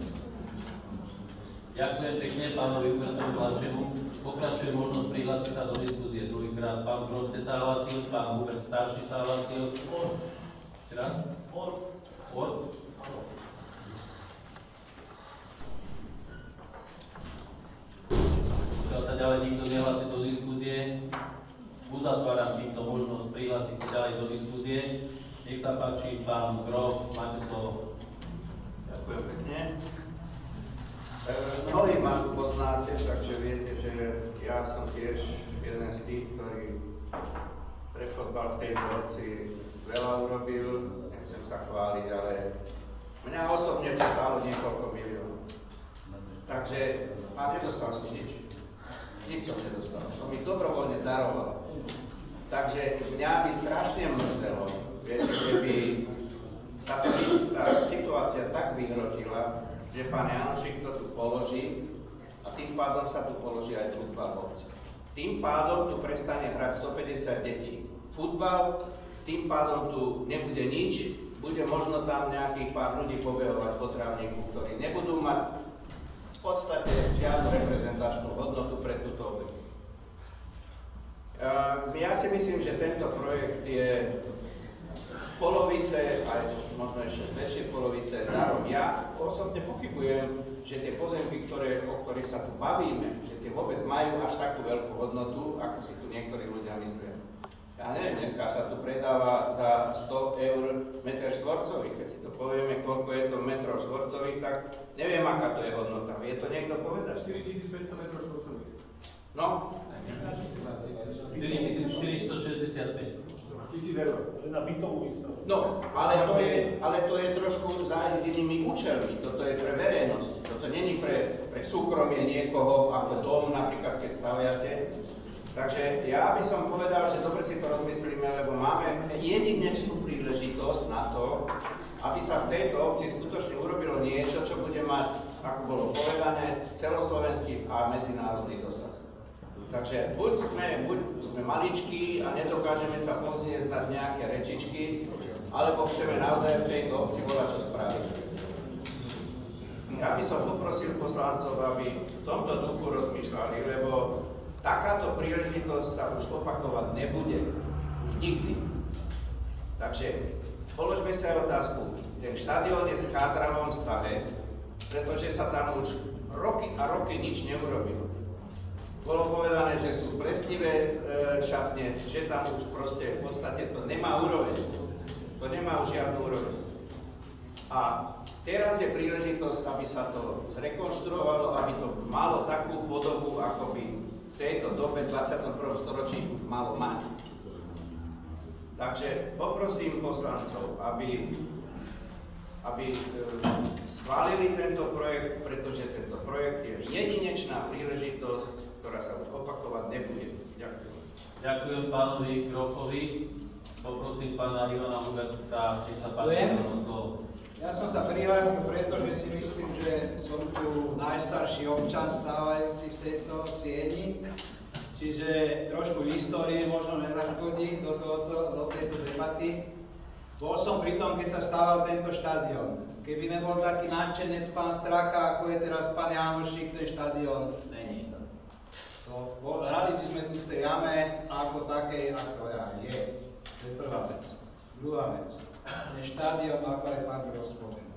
Ďakujem pekne pánovi Hubertovi mladšiemu. Pokračuje možnosť prihlásiť sa do diskusie druhýkrát. Pán Grof, ste sa hlásil, pán Hubert starší sa hlásil. Ešte raz? Ord. Pokiaľ sa ďalej nikto nehlási do diskusie, uzatváram týmto možnosť prihlásiť sa ďalej do diskusie. Nech sa páči, pán Grof, máte slovo. Ďakujem pekne. Mnohí ma tu poznáte, takže viete, že ja som tiež jeden z tých, ktorý pre fotbal v tejto obci veľa urobil. Nechcem sa chváliť, ale mňa osobne to stálo niekoľko miliónov. Takže, a nedostal som nič. Nič som nedostal. Som ich dobrovoľne daroval. Takže mňa by strašne mrzelo, viete, keby sa tá situácia tak vyhrotila, že pán Janošik to tu položí a tým pádom sa tu položí aj futbal v obci. Tým pádom tu prestane hrať 150 detí futbal, tým pádom tu nebude nič, bude možno tam nejakých pár ľudí pobehovať po trávniku, ktorí nebudú mať v podstate žiadnu reprezentačnú hodnotu pre túto obec. Ja si myslím, že tento projekt je polovice, aj možno ešte z väčšej polovice darom. Ja osobne pochybujem, že tie pozemky, o ktorých sa tu bavíme, že tie vôbec majú až takú veľkú hodnotu, ako si tu niektorí ľudia myslia. Ja neviem, dneska sa tu predáva za 100 eur meter štvorcový. Keď si to povieme, koľko je to metrov štvorcových, tak neviem, aká to je hodnota. Vie to niekto povedať? 4500 metrov štvorcových. No? 4465. 1000 eur, len na bytovú výstavbu. No, ale to je trošku za s inými účelmi. Toto je pre verejnosť. Toto není pre súkromie niekoho, ako dom napríklad, keď staviate. Takže ja by som povedal, že dobre si to rozmyslíme, lebo máme jedinečnú príležitosť na to, aby sa v tejto obci skutočne urobilo niečo, čo bude mať, ako bolo povedané, celoslovenský a medzinárodný dosah. Takže buď sme maličkí a nedokážeme sa poznieť nad nejaké rečičky, alebo chceme naozaj v tejto obci volať čo spraviť. Ja by som poprosil poslancov, aby v tomto duchu rozmýšľali, lebo takáto príležitosť sa už opakovať nebude. Už nikdy. Takže položme sa aj otázku. Ten štadión je v chátralom stave, pretože sa tam už roky a roky nič neurobilo. Bolo povedané, že sú plesnivé šatne, že tam už proste v podstate to nemá úroveň. To nemá už žiadnu úroveň. A teraz je príležitosť, aby sa to zrekonštruovalo, aby to malo takú podobu, ako by v tejto dobe 21. storočí už malo mať. Takže poprosím poslancov, aby schválili tento projekt, pretože tento projekt je jedinečná príležitosť, ktorá sa už opakovať nebude. Ďakujem. Ďakujem pánovi Krochovi. Poprosím pána Ivana Hubertka, keď sa páči slovo. Ja som sa prihlásil, pretože si myslím, že som tu najstarší občan stávajúci v tejto sieni, čiže trošku histórie možno nezachodí do tejto debaty. Bol som pri tom, keď sa stával tento štadión. Keby nebol taký nadšenec pán Straka, ako je teraz pán Jánošík, ten štadión není. Radi by sme tu v tej jame ako takej, ako je. To je prvá vec. Druhá vec. Ten štadión, ako aj pán Gross spomenul.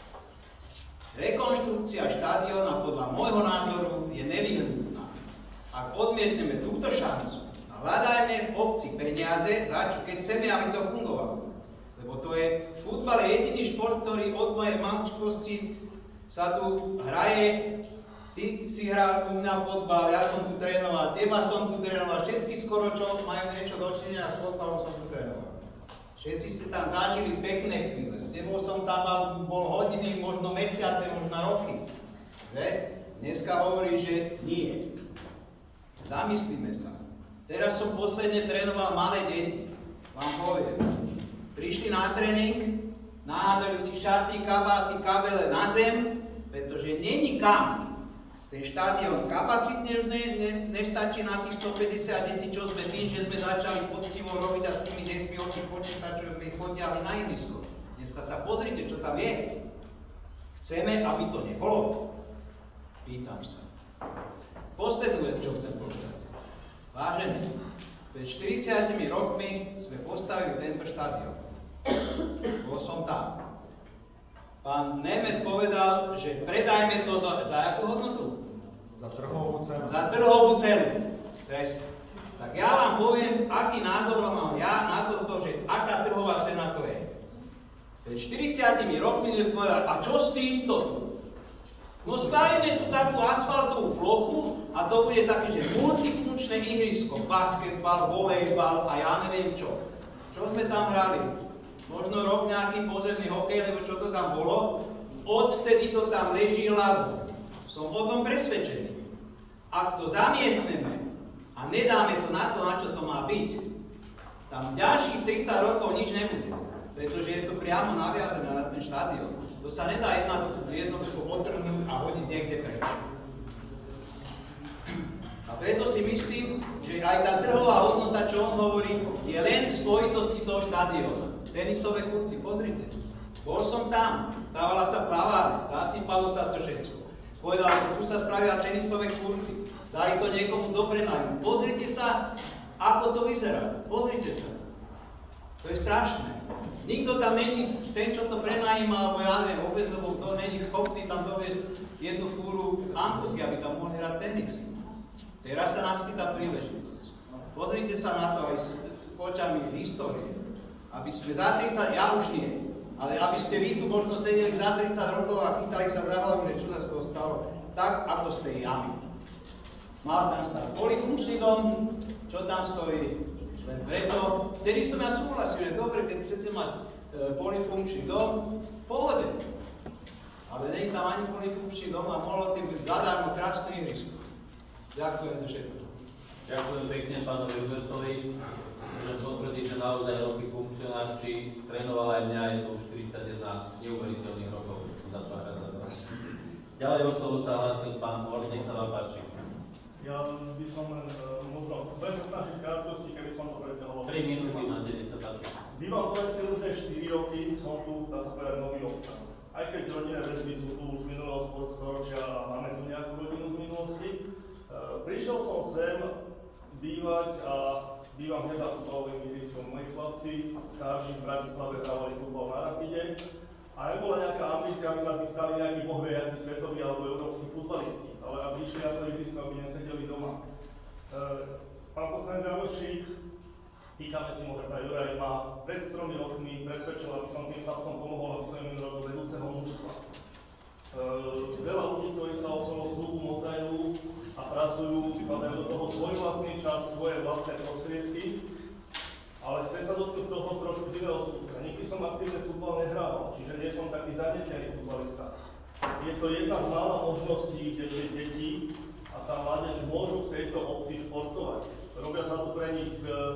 Rekonštrukcia štadióna podľa môjho názoru je nevyhnutná. Ak odmietneme túto šancu, hľadajme v obci peniaze, keď chceme, aby to fungovalo. Lebo to je, futbal je jediný šport, ktorý od mojej maličkosti sa tu hraje. Ty si hral u mňa fotbal, ja som tu trénoval, teba som tu trénoval, všetky skoro, čo majú niečo dočinenia s fotbalom, som tu trénoval. Všetci ste tam zažili pekné chvíle, s tebou som tam bol hodiny, možno mesiace, možno roky. Že? Dneska hovorí, že nie. Zamyslíme sa. Teraz som posledne trénoval malé deti. Vám poviem. Prišli na tréning, nahádali si šaty, kabáty, kabele na zem, pretože není kam. Ten štadión kapacitne už nestačí na tých 150 detí, čo sme tým, že sme začali poctivo robiť a s tými deťmi od tých počítačov sme ich podiali na ihrisko. Dneska sa pozrite, čo tam je. Chceme, aby to nebolo? Pýtam sa. Poslednú vec, čo chcem povedať. Vážení, pred 40 rokmi sme postavili tento štadión. Bol som tam. Pán Nemet povedal, že predajme to za akú hodnotu? Za trhovú cenu. Za trhovú cenu. Presne. Tak ja vám poviem, aký názor mám ja na toto, že aká trhová cena to je. Pred 40 rokmi sme povedali, a čo s týmto tu? No spravíme tu takú asfaltovú plochu a to bude také, že multifunkčné ihrisko, basketbal, volejbal a ja neviem čo. Čo sme tam hrali? Možno rok nejaký pozemný hokej, lebo čo to tam bolo? Odvtedy to tam leží ľadu. Som o tom presvedčený. Ak to zamiestneme a nedáme to na čo to má byť, tam ďalších 30 rokov nič nebude. Pretože je to priamo naviazené na ten štadión. To sa nedá jednoducho odtrhnúť a hodiť niekde preč. A preto si myslím, že aj tá trhová hodnota, čo on hovorí, je len v spojitosti toho štadióna. Tenisové kurty, pozrite. Bol som tam, stávala sa plavárne, zasypalo sa to všetko. Povedal som, tu sa spravia tenisové kurty. Dali to niekomu do prenajmu. Pozrite sa, ako to vyzerá. Pozrite sa. To je strašné. Nikto tam není, ten, čo to prenajíma, alebo ja neviem, vôbec, lebo kto není schopný tam doviesť jednu fúru antuzí, aby tam mohli hrať tenis. Teraz sa naskytá príležitosť. Pozrite sa na to aj s očami histórie. Aby sme za 30, ja už nie, ale aby ste vy tu možno sedeli za 30 rokov a chytali sa za hlavu, že čo sa z toho stalo, tak ako z tej jamy. Mal tam stať polifunkčný dom, čo tam stojí? Len preto, vtedy som ja súhlasil, že dobre, keď chcete mať polifunkčný dom, pohode. Ale nie je tam ani polifunkčný dom a mohlo tým byť zadarmo krásne ihrisko. Ďakujem za všetko. Ďakujem pekne pánovi Hubertovi, že potvrdí, že naozaj roky funkcionár, či trénoval aj mňa, je to už 41 neuveriteľných rokov. Ďalej o slovo sa hlásil pán Mort, nech sa vám páči. Ja by som len možno budem sa snažiť v krátkosti, keby som to preťahol. 3 minúty máte, nech sa páči. Bývam v Kovačke už 4 roky, som tu, dá sa povedať, nový občan. Aj keď rodinné väzby sú tu už z minulého storočia a máme tu nejakú rodinu z minulosti, prišiel som sem bývať a bývam hneď za futbalovým ihriskom. Moji chlapci starší v Bratislave hrávali futbal na Rapide a nebola nejaká ambícia, aby sa z nich stali nejakí bohviaci svetoví alebo európski futbalisti, ale aby išli na to ihrisko, aby nesedeli doma. Pán poslanec Janošík, týkame si možno aj Juraj, ma pred 3 rokmi presvedčil, aby som tým chlapcom pomohol, aby som im robil vedúceho mužstva. Veľa ľudí, ktorí sa okolo klubu motajú a pracujú, vypadajú do toho svoj vlastný čas, svoje vlastné prostriedky, ale chcem sa dotknúť toho trošku z iného súdka. Nikdy som aktívne futbal nehrával, čiže nie som taký zanietený futbalista. Je to jedna z mála možností, kde tie deti a tá mládež môžu v tejto obci športovať. Robia sa tu pre nich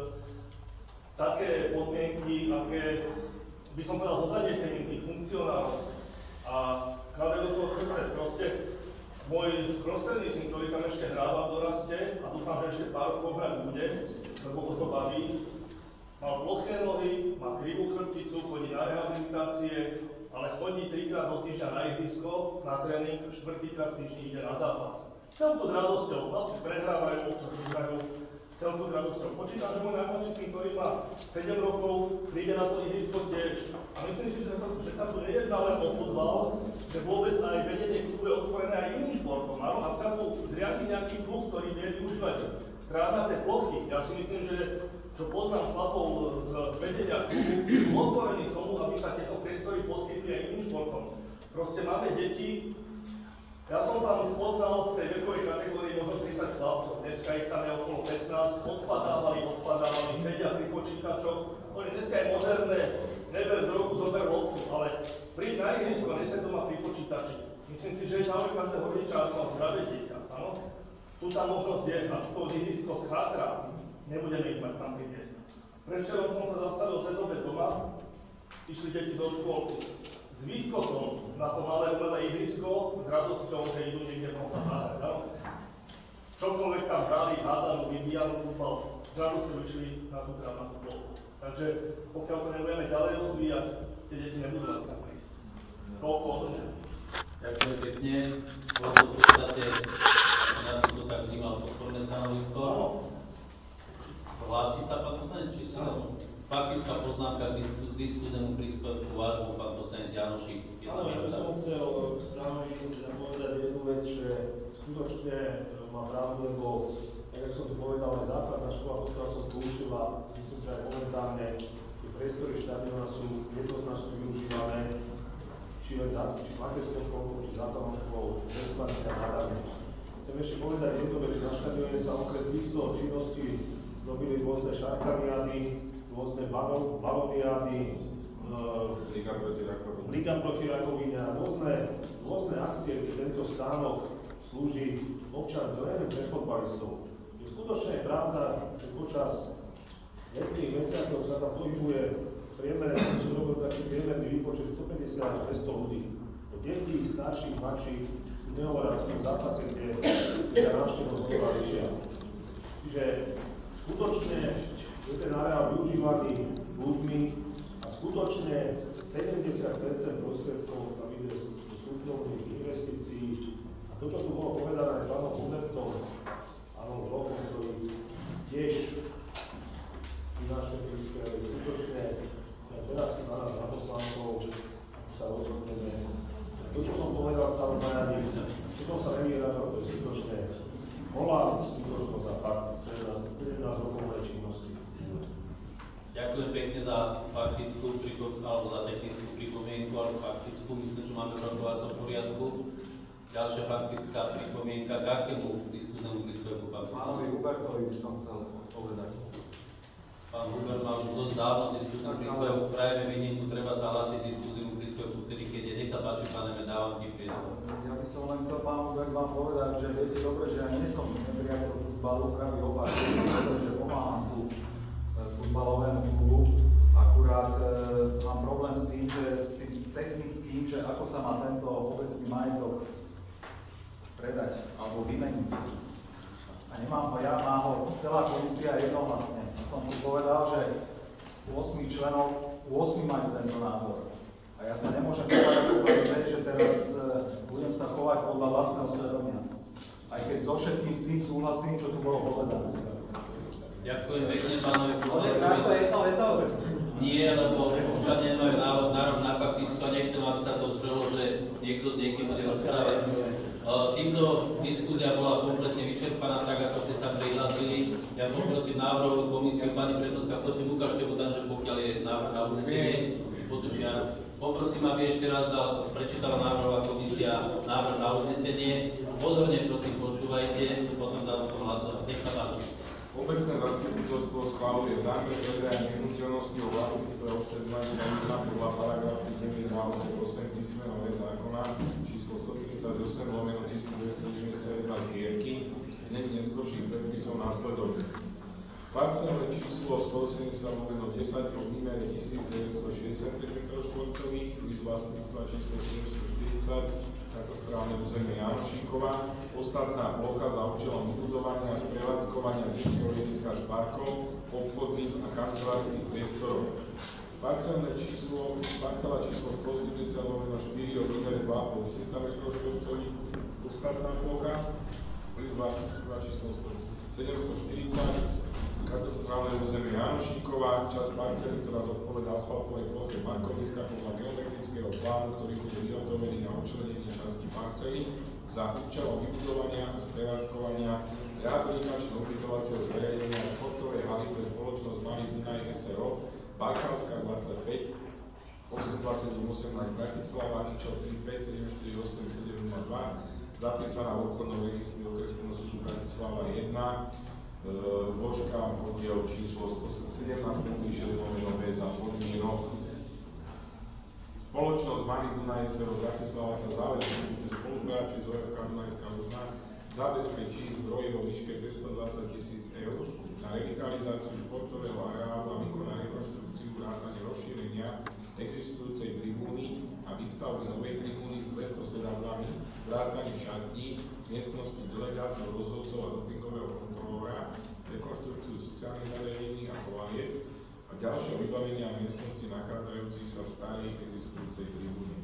také podmienky, aké by som povedal so zanietením tých funkcionárov. A klade do toho srdce. Proste môj prostredný syn, ktorý tam ešte hráva v doraste, a dúfam, že ešte pár rokov hrať bude, lebo ho to baví, mal ploché nohy, má krivú chrbticu, chodí na rehabilitácie, ale chodí 3-krát do týždňa na ihrisko, na tréning, 4-krát v týždni ide na zápas. Celku s radosťou, chlapci prehrávajú, vyhrajú, celku s radosťou. Počítam, že môj najmladší syn, ktorý má 7 rokov, príde na to ihrisko tiež. A myslím si, že sa tu nejedná len o futbal, že vôbec aj vedenie klubu je otvorené aj iným športom. Áno, ak sa tu zriadi nejaký klub, ktorý vie využívať trávnaté plochy, ja si myslím, že čo poznám chlapov z vedenia klubu, sú otvorení tomu, aby sa tieto priestory poskytli aj iným športom. Proste máme deti, ja som tam spoznal v tej vekovej kategórii možno 30 chlapcov, dneska ich tam je okolo 15, odpadávali, sedia pri počítačoch. Dneska je moderné, neber drogu, zober loptu, ale príď na ihrisko, nesed doma pri počítači. Myslím si, že je záujem každého rodiča, ako má zdravé dieťa, áno? Tu tá možnosť je, a to ihrisko schátra, nebudeme ich mať kam priviesť. Predvčerom som sa zastavil cez obed doma, išli deti zo škôlky. S výskokom na to malé umelé ihrisko, s radosťou, že idú niekde von sa zahrať, áno? Čokoľvek tam hrali, hádzanú, vybíjanú futbal, s radosťou išli na tú trávnatú plochu. Takže pokiaľ to nebudeme ďalej rozvíjať, tie deti nebudú mať kam prísť. Toľko od mňa. Ďakujem pekne. Bolo to v podstate, ja som to tak vnímal, podporné stanovisko. Hlási sa pán poslanec, či si faktická poznámka k diskusnému príspevku vášmu, pán poslanec Janošík. Áno, ja by som chcel k stanovisku povedať jednu vec, že skutočne má pravdu, lebo tak, ako som tu povedal, aj základná škola, ktorá som použila, myslím, že aj momentálne tie priestory štadióna sú jednoznačne využívané, či materskou školkou, či základnou školou, bezplatne a nadarmo. Chcem ešte povedať jednu vec, že na štadióne sa okres týchto činností robili rôzne šarkaniády, rôzne baloniády, Liga proti rakovine a rôzne akcie, kde tento stánok slúži občanom, to neviem pre futbalistov. Skutočne je pravda, že počas letných mesiacov sa tam pohybuje priemerne, čo dokonca taký priemerný výpočet 150 až 200 ľudí. Od detí, starších, mladších, nehovoria v tom zápase, kde sa návštevnosť oveľa vyššia. Čiže skutočne je ten areál využívaný ľuďmi a skutočne 70% prostriedkov tam ide do súkromných investícií. A to, čo tu bolo povedané aj pánom Hubertom, Ánom Blochom, ktorý tiež finančne prispievali skutočne, aj teraz na nás, na poslancov, sa rozhodneme. To, čo som povedal stále na Jani, potom sa nevyhrážal, to je skutočne bola skutočnosť a fakt 17 rokov mojej činnosti. Ďakujem pekne za faktickú pripomienku, alebo za technickú pripomienku, alebo faktickú, myslím, že máme v rokovacom poriadku. Ďalšia faktická pripomienka, k akému diskuznému príspevku, pán poslanec? Pánovi Hubertovi by som chcel povedať. dávno diskusnú príspevok, spravíme výnimku, treba sa hlásiť diskusnú príspevku vtedy, keď je. Nech sa páči, pane, dávam ti priestor. Ja by som len chcel pánu Bergman povedať, že viete dobre, že ja nie som nepriateľ futbalu, pravý opak, že pomáham tu futbalovému klubu. Akurát mám problém s tým, že s tým technickým, že ako sa má tento obecný majetok predať alebo vymeniť. A nemám ho ja, má ho celá komisia jednohlasne. Ja som tu povedal, že z 8 členov 8 majú tento názor. A ja sa nemôžem povedať, že teraz budem sa chovať podľa vlastného svedomia. Aj keď so všetkým s tým súhlasím, čo tu bolo povedané. Ďakujem pekne pánovi poslancovi. Nie, lebo občania nemajú nárok na faktickú a nechcem, aby sa to zdržalo, že niekto bude rozprávať. Týmto diskusia bola kompletne vyčerpaná, tak ako ste sa prihlásili. Ja poprosím návrhovú komisiu, pani prednostka, prosím, ukážte že pokiaľ je návrh na uznesenie. Poprosím, aby ešte raz prečítala návrhová komisia návrh na uznesenie. Pozorne prosím počúvajte, potom dám o tom hlasovať. Nech sa páči. Obecné zastupiteľstvo schváluje zámer predaja nehnuteľnosti o vlastníctve obce Dunajská Južná podľa paragrafu 9 odsek 8 písmeno E zákona číslo 138/1992 zbierky, hneď neskorších predpisov následovne. Parcelné číslo 180/10 o výmere 1965 m2, list vlastníctva číslo 740, katastrálne územie Janošíkova, ostatná plocha za účelom vybudovania a sprevádzkovania východiska z parkov, obchodných a kancelárskych priestorov. Parcela číslo 180/4 o výmere 2,5 tisíca m2, ostatná plocha, list vlastníctva číslo 740, katastrálne územie Janošíkova, časť parcely, ktorá zodpovedá asfaltovej ploche parkoviska podľa geometrického plánu, ktorý bude vyhotovený na odčlenenie časti parcely za účelom vybudovania a sprevádzkovania rehabilitačného ubytovacieho zariadenia športovej haly pre spoločnosť Malý Dunaj SRO, Bajkalská 25, 8278 Bratislava, IČO 35 748 702, zapísaná v obchodnom registri okresného súdu Bratislava 1, vložka oddiel číslo 17.6/B za podmienok. Spoločnosť Malý Dunaj SRO Bratislava sa záväzne bude spolupráčiť s OFK Dunajská Južná zabezpečí zdroje vo výške 520 000 eur na revitalizáciu športového areálu a vykoná rekonštrukciu vrátane rozšírenia existujúcej tribúny a výstavby novej tribúny s 200 sedadlami, vrátane šatní, miestnosti delegátov, rozhodcov a dopingového kontrolóra, rekonštrukciu sociálnych zariadení a povalieb a ďalšieho vybavenia miestnosti nachádzajúcich sa v starej existujúcej tribúne.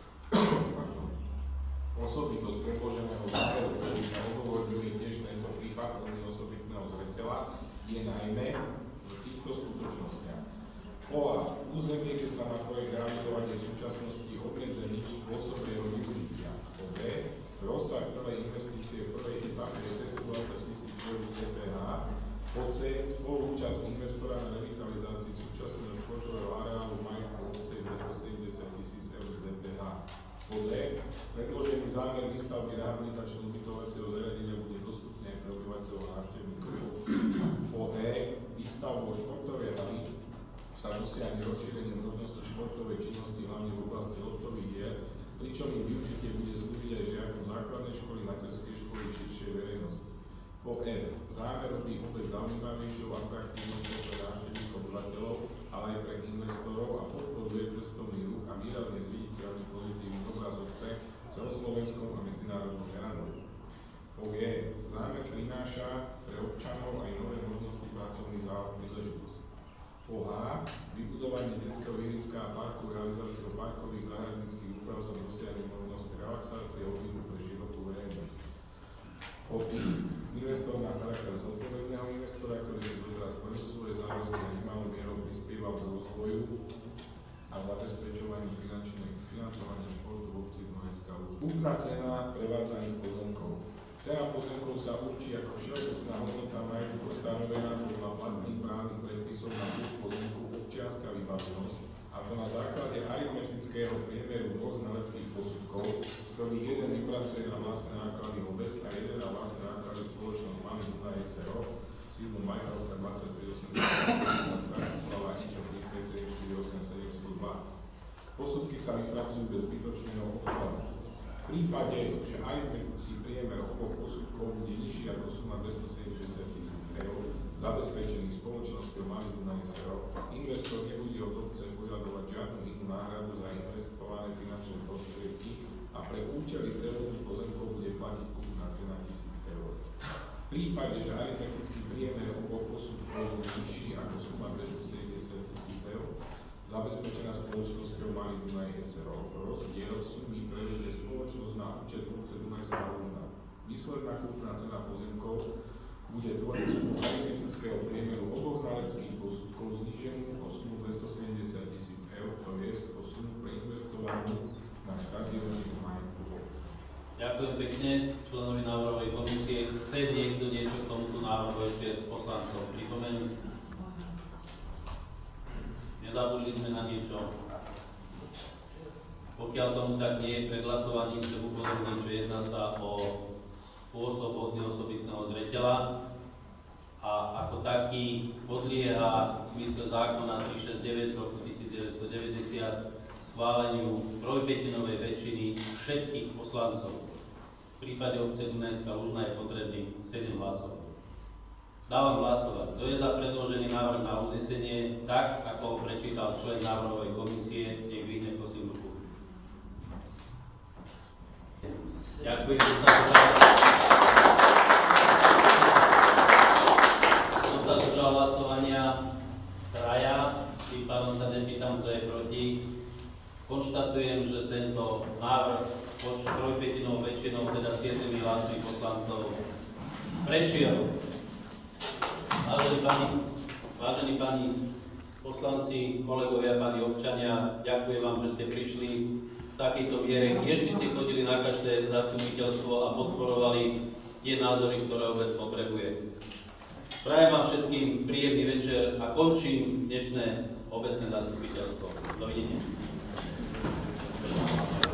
Osobitosť predloženého zámeru, ktorý sa odôvodňuje tiež tento prípad veľmi osobitného zreteľa, je najmä v týchto skutočnostiach. A. Územie, kde sa má projekt realizovať je v súčasnosti obmedzený spôsob jeho využitia. B. Rozsah celej investície v prvej etape je 220 000 eur z DPH. C. Spoluúčasť investora na revitalizácii súčasného športového areálu v majetku obce 270 000 eur z DPH. D. Predložený zámer výstavby rehabilitačného ubytovacieho zariadenia bude dostupný aj pre obyvateľov a návštevníkov obce. E. Výstavbou športovej haly sa dosiahne rozšírenie možnosti športovej činnosti hlavne v oblasti ľadkových hier, pričom ich využitie bude slúžiť aj žiakom základnej školy, materskej školy širšej verejnosti. Po F. Zámer robí obec zaujímavejšou a atraktívnejšou pre návštevníkov obyvateľov, ale aj pre investorov a podporuje cestovný ruch a výrazne zviditeľný pozitívny obraz obce v celoslovenskom a medzinárodnom meradle. Po G. Zámer prináša pre občanov aj nové možnosti pracovných príležitostí. Po H. Vybudovanie detského ihriska a parku, realizáciou parkových záhradníckych úprav sa dosiahne možnosť relaxácie a oddychu pre širokú verejnosť. Po I. Investor má charakter zodpovedného investora, ktorý si doteraz splnil svoje záväzky a nemalou mierou prispieval k rozvoju a zabezpečovaniu financovania športu v obci Dunajská Južná. Kúpna cena prevádzaných pozemkov. Cena pozemkov sa určí ako všeobecná hodnota majetku stanovená podľa platných právnych predpisov na kúp pozemku občianska vybavenosť, a to na základe aritmetického priemeru dvoch znaleckých posudkov, z ktorých jeden vypracuje na vlastné náklady obec a jeden na vlastné náklady spoločnosť Malý Dunaj SRO, sídlom Bajkalská 2580 Bratislava IČO nahradzujú bez zbytočného odkladu. V prípade, že aritmetický priemer oboch posudkov bude nižší ako suma 270 000 eur, zabezpečený spoločnosťou Malý Dunaj SRO, investor nebude od obce požadovať žiadnu inú náhradu za investované finančné prostriedky a pre účely prevodu pozemkov bude platiť kúpna cena 1000 eur. V prípade, že aritmetický priemer oboch posudkov bude nižší ako suma 270 000 eur, zabezpečená spoločnosťou Malý Dunaj SRO, rozdiel sumy prevede spoločnosť na účet obce Dunajská Lužná. Výsledná kúpna cena pozemkov bude tvoriť sumu aritmetického priemeru oboch znaleckých posudkov zníženú o sumu 270 000 eur, to je o sumu preinvestovanú na štadióny v majetku obce. Ďakujem pekne členovi návrhovej komisie. Chce niekto niečo k tomuto návrhu ešte s poslancom pripomenúť? Nezabudli sme na niečo? Pokiaľ tomu tak nie je, pred hlasovaním chcem upozorniť, že jedná sa o spôsob hodný osobitného zreteľa a ako taký podlieha v zmysle zákona 369 roku 1990 schváleniu trojpätinovej väčšiny všetkých poslancov. V prípade obce Dunajská Lužná je potrebný 7 hlasov. Dávam hlasovať. Kto je za predložený návrh na uznesenie, tak ako ho prečítal člen návrhovej komisie, nech vyhne prosím ruku. Ďakujem sa držal hlasovania traja, tým pádom sa nepýtam, kto je proti. Konštatujem, že tento návrh pod trojpätinovou väčšinou, teda 7 hlasmi poslancov, prešiel. Vážení pani poslanci, kolegovia, pani občania, ďakujem vám, že ste prišli v takejto miere. Tiež by ste chodili na každé zastupiteľstvo a podporovali tie názory, ktoré obec potrebuje. Prajem vám všetkým príjemný večer a končím dnešné obecné zastupiteľstvo. Dovidenia.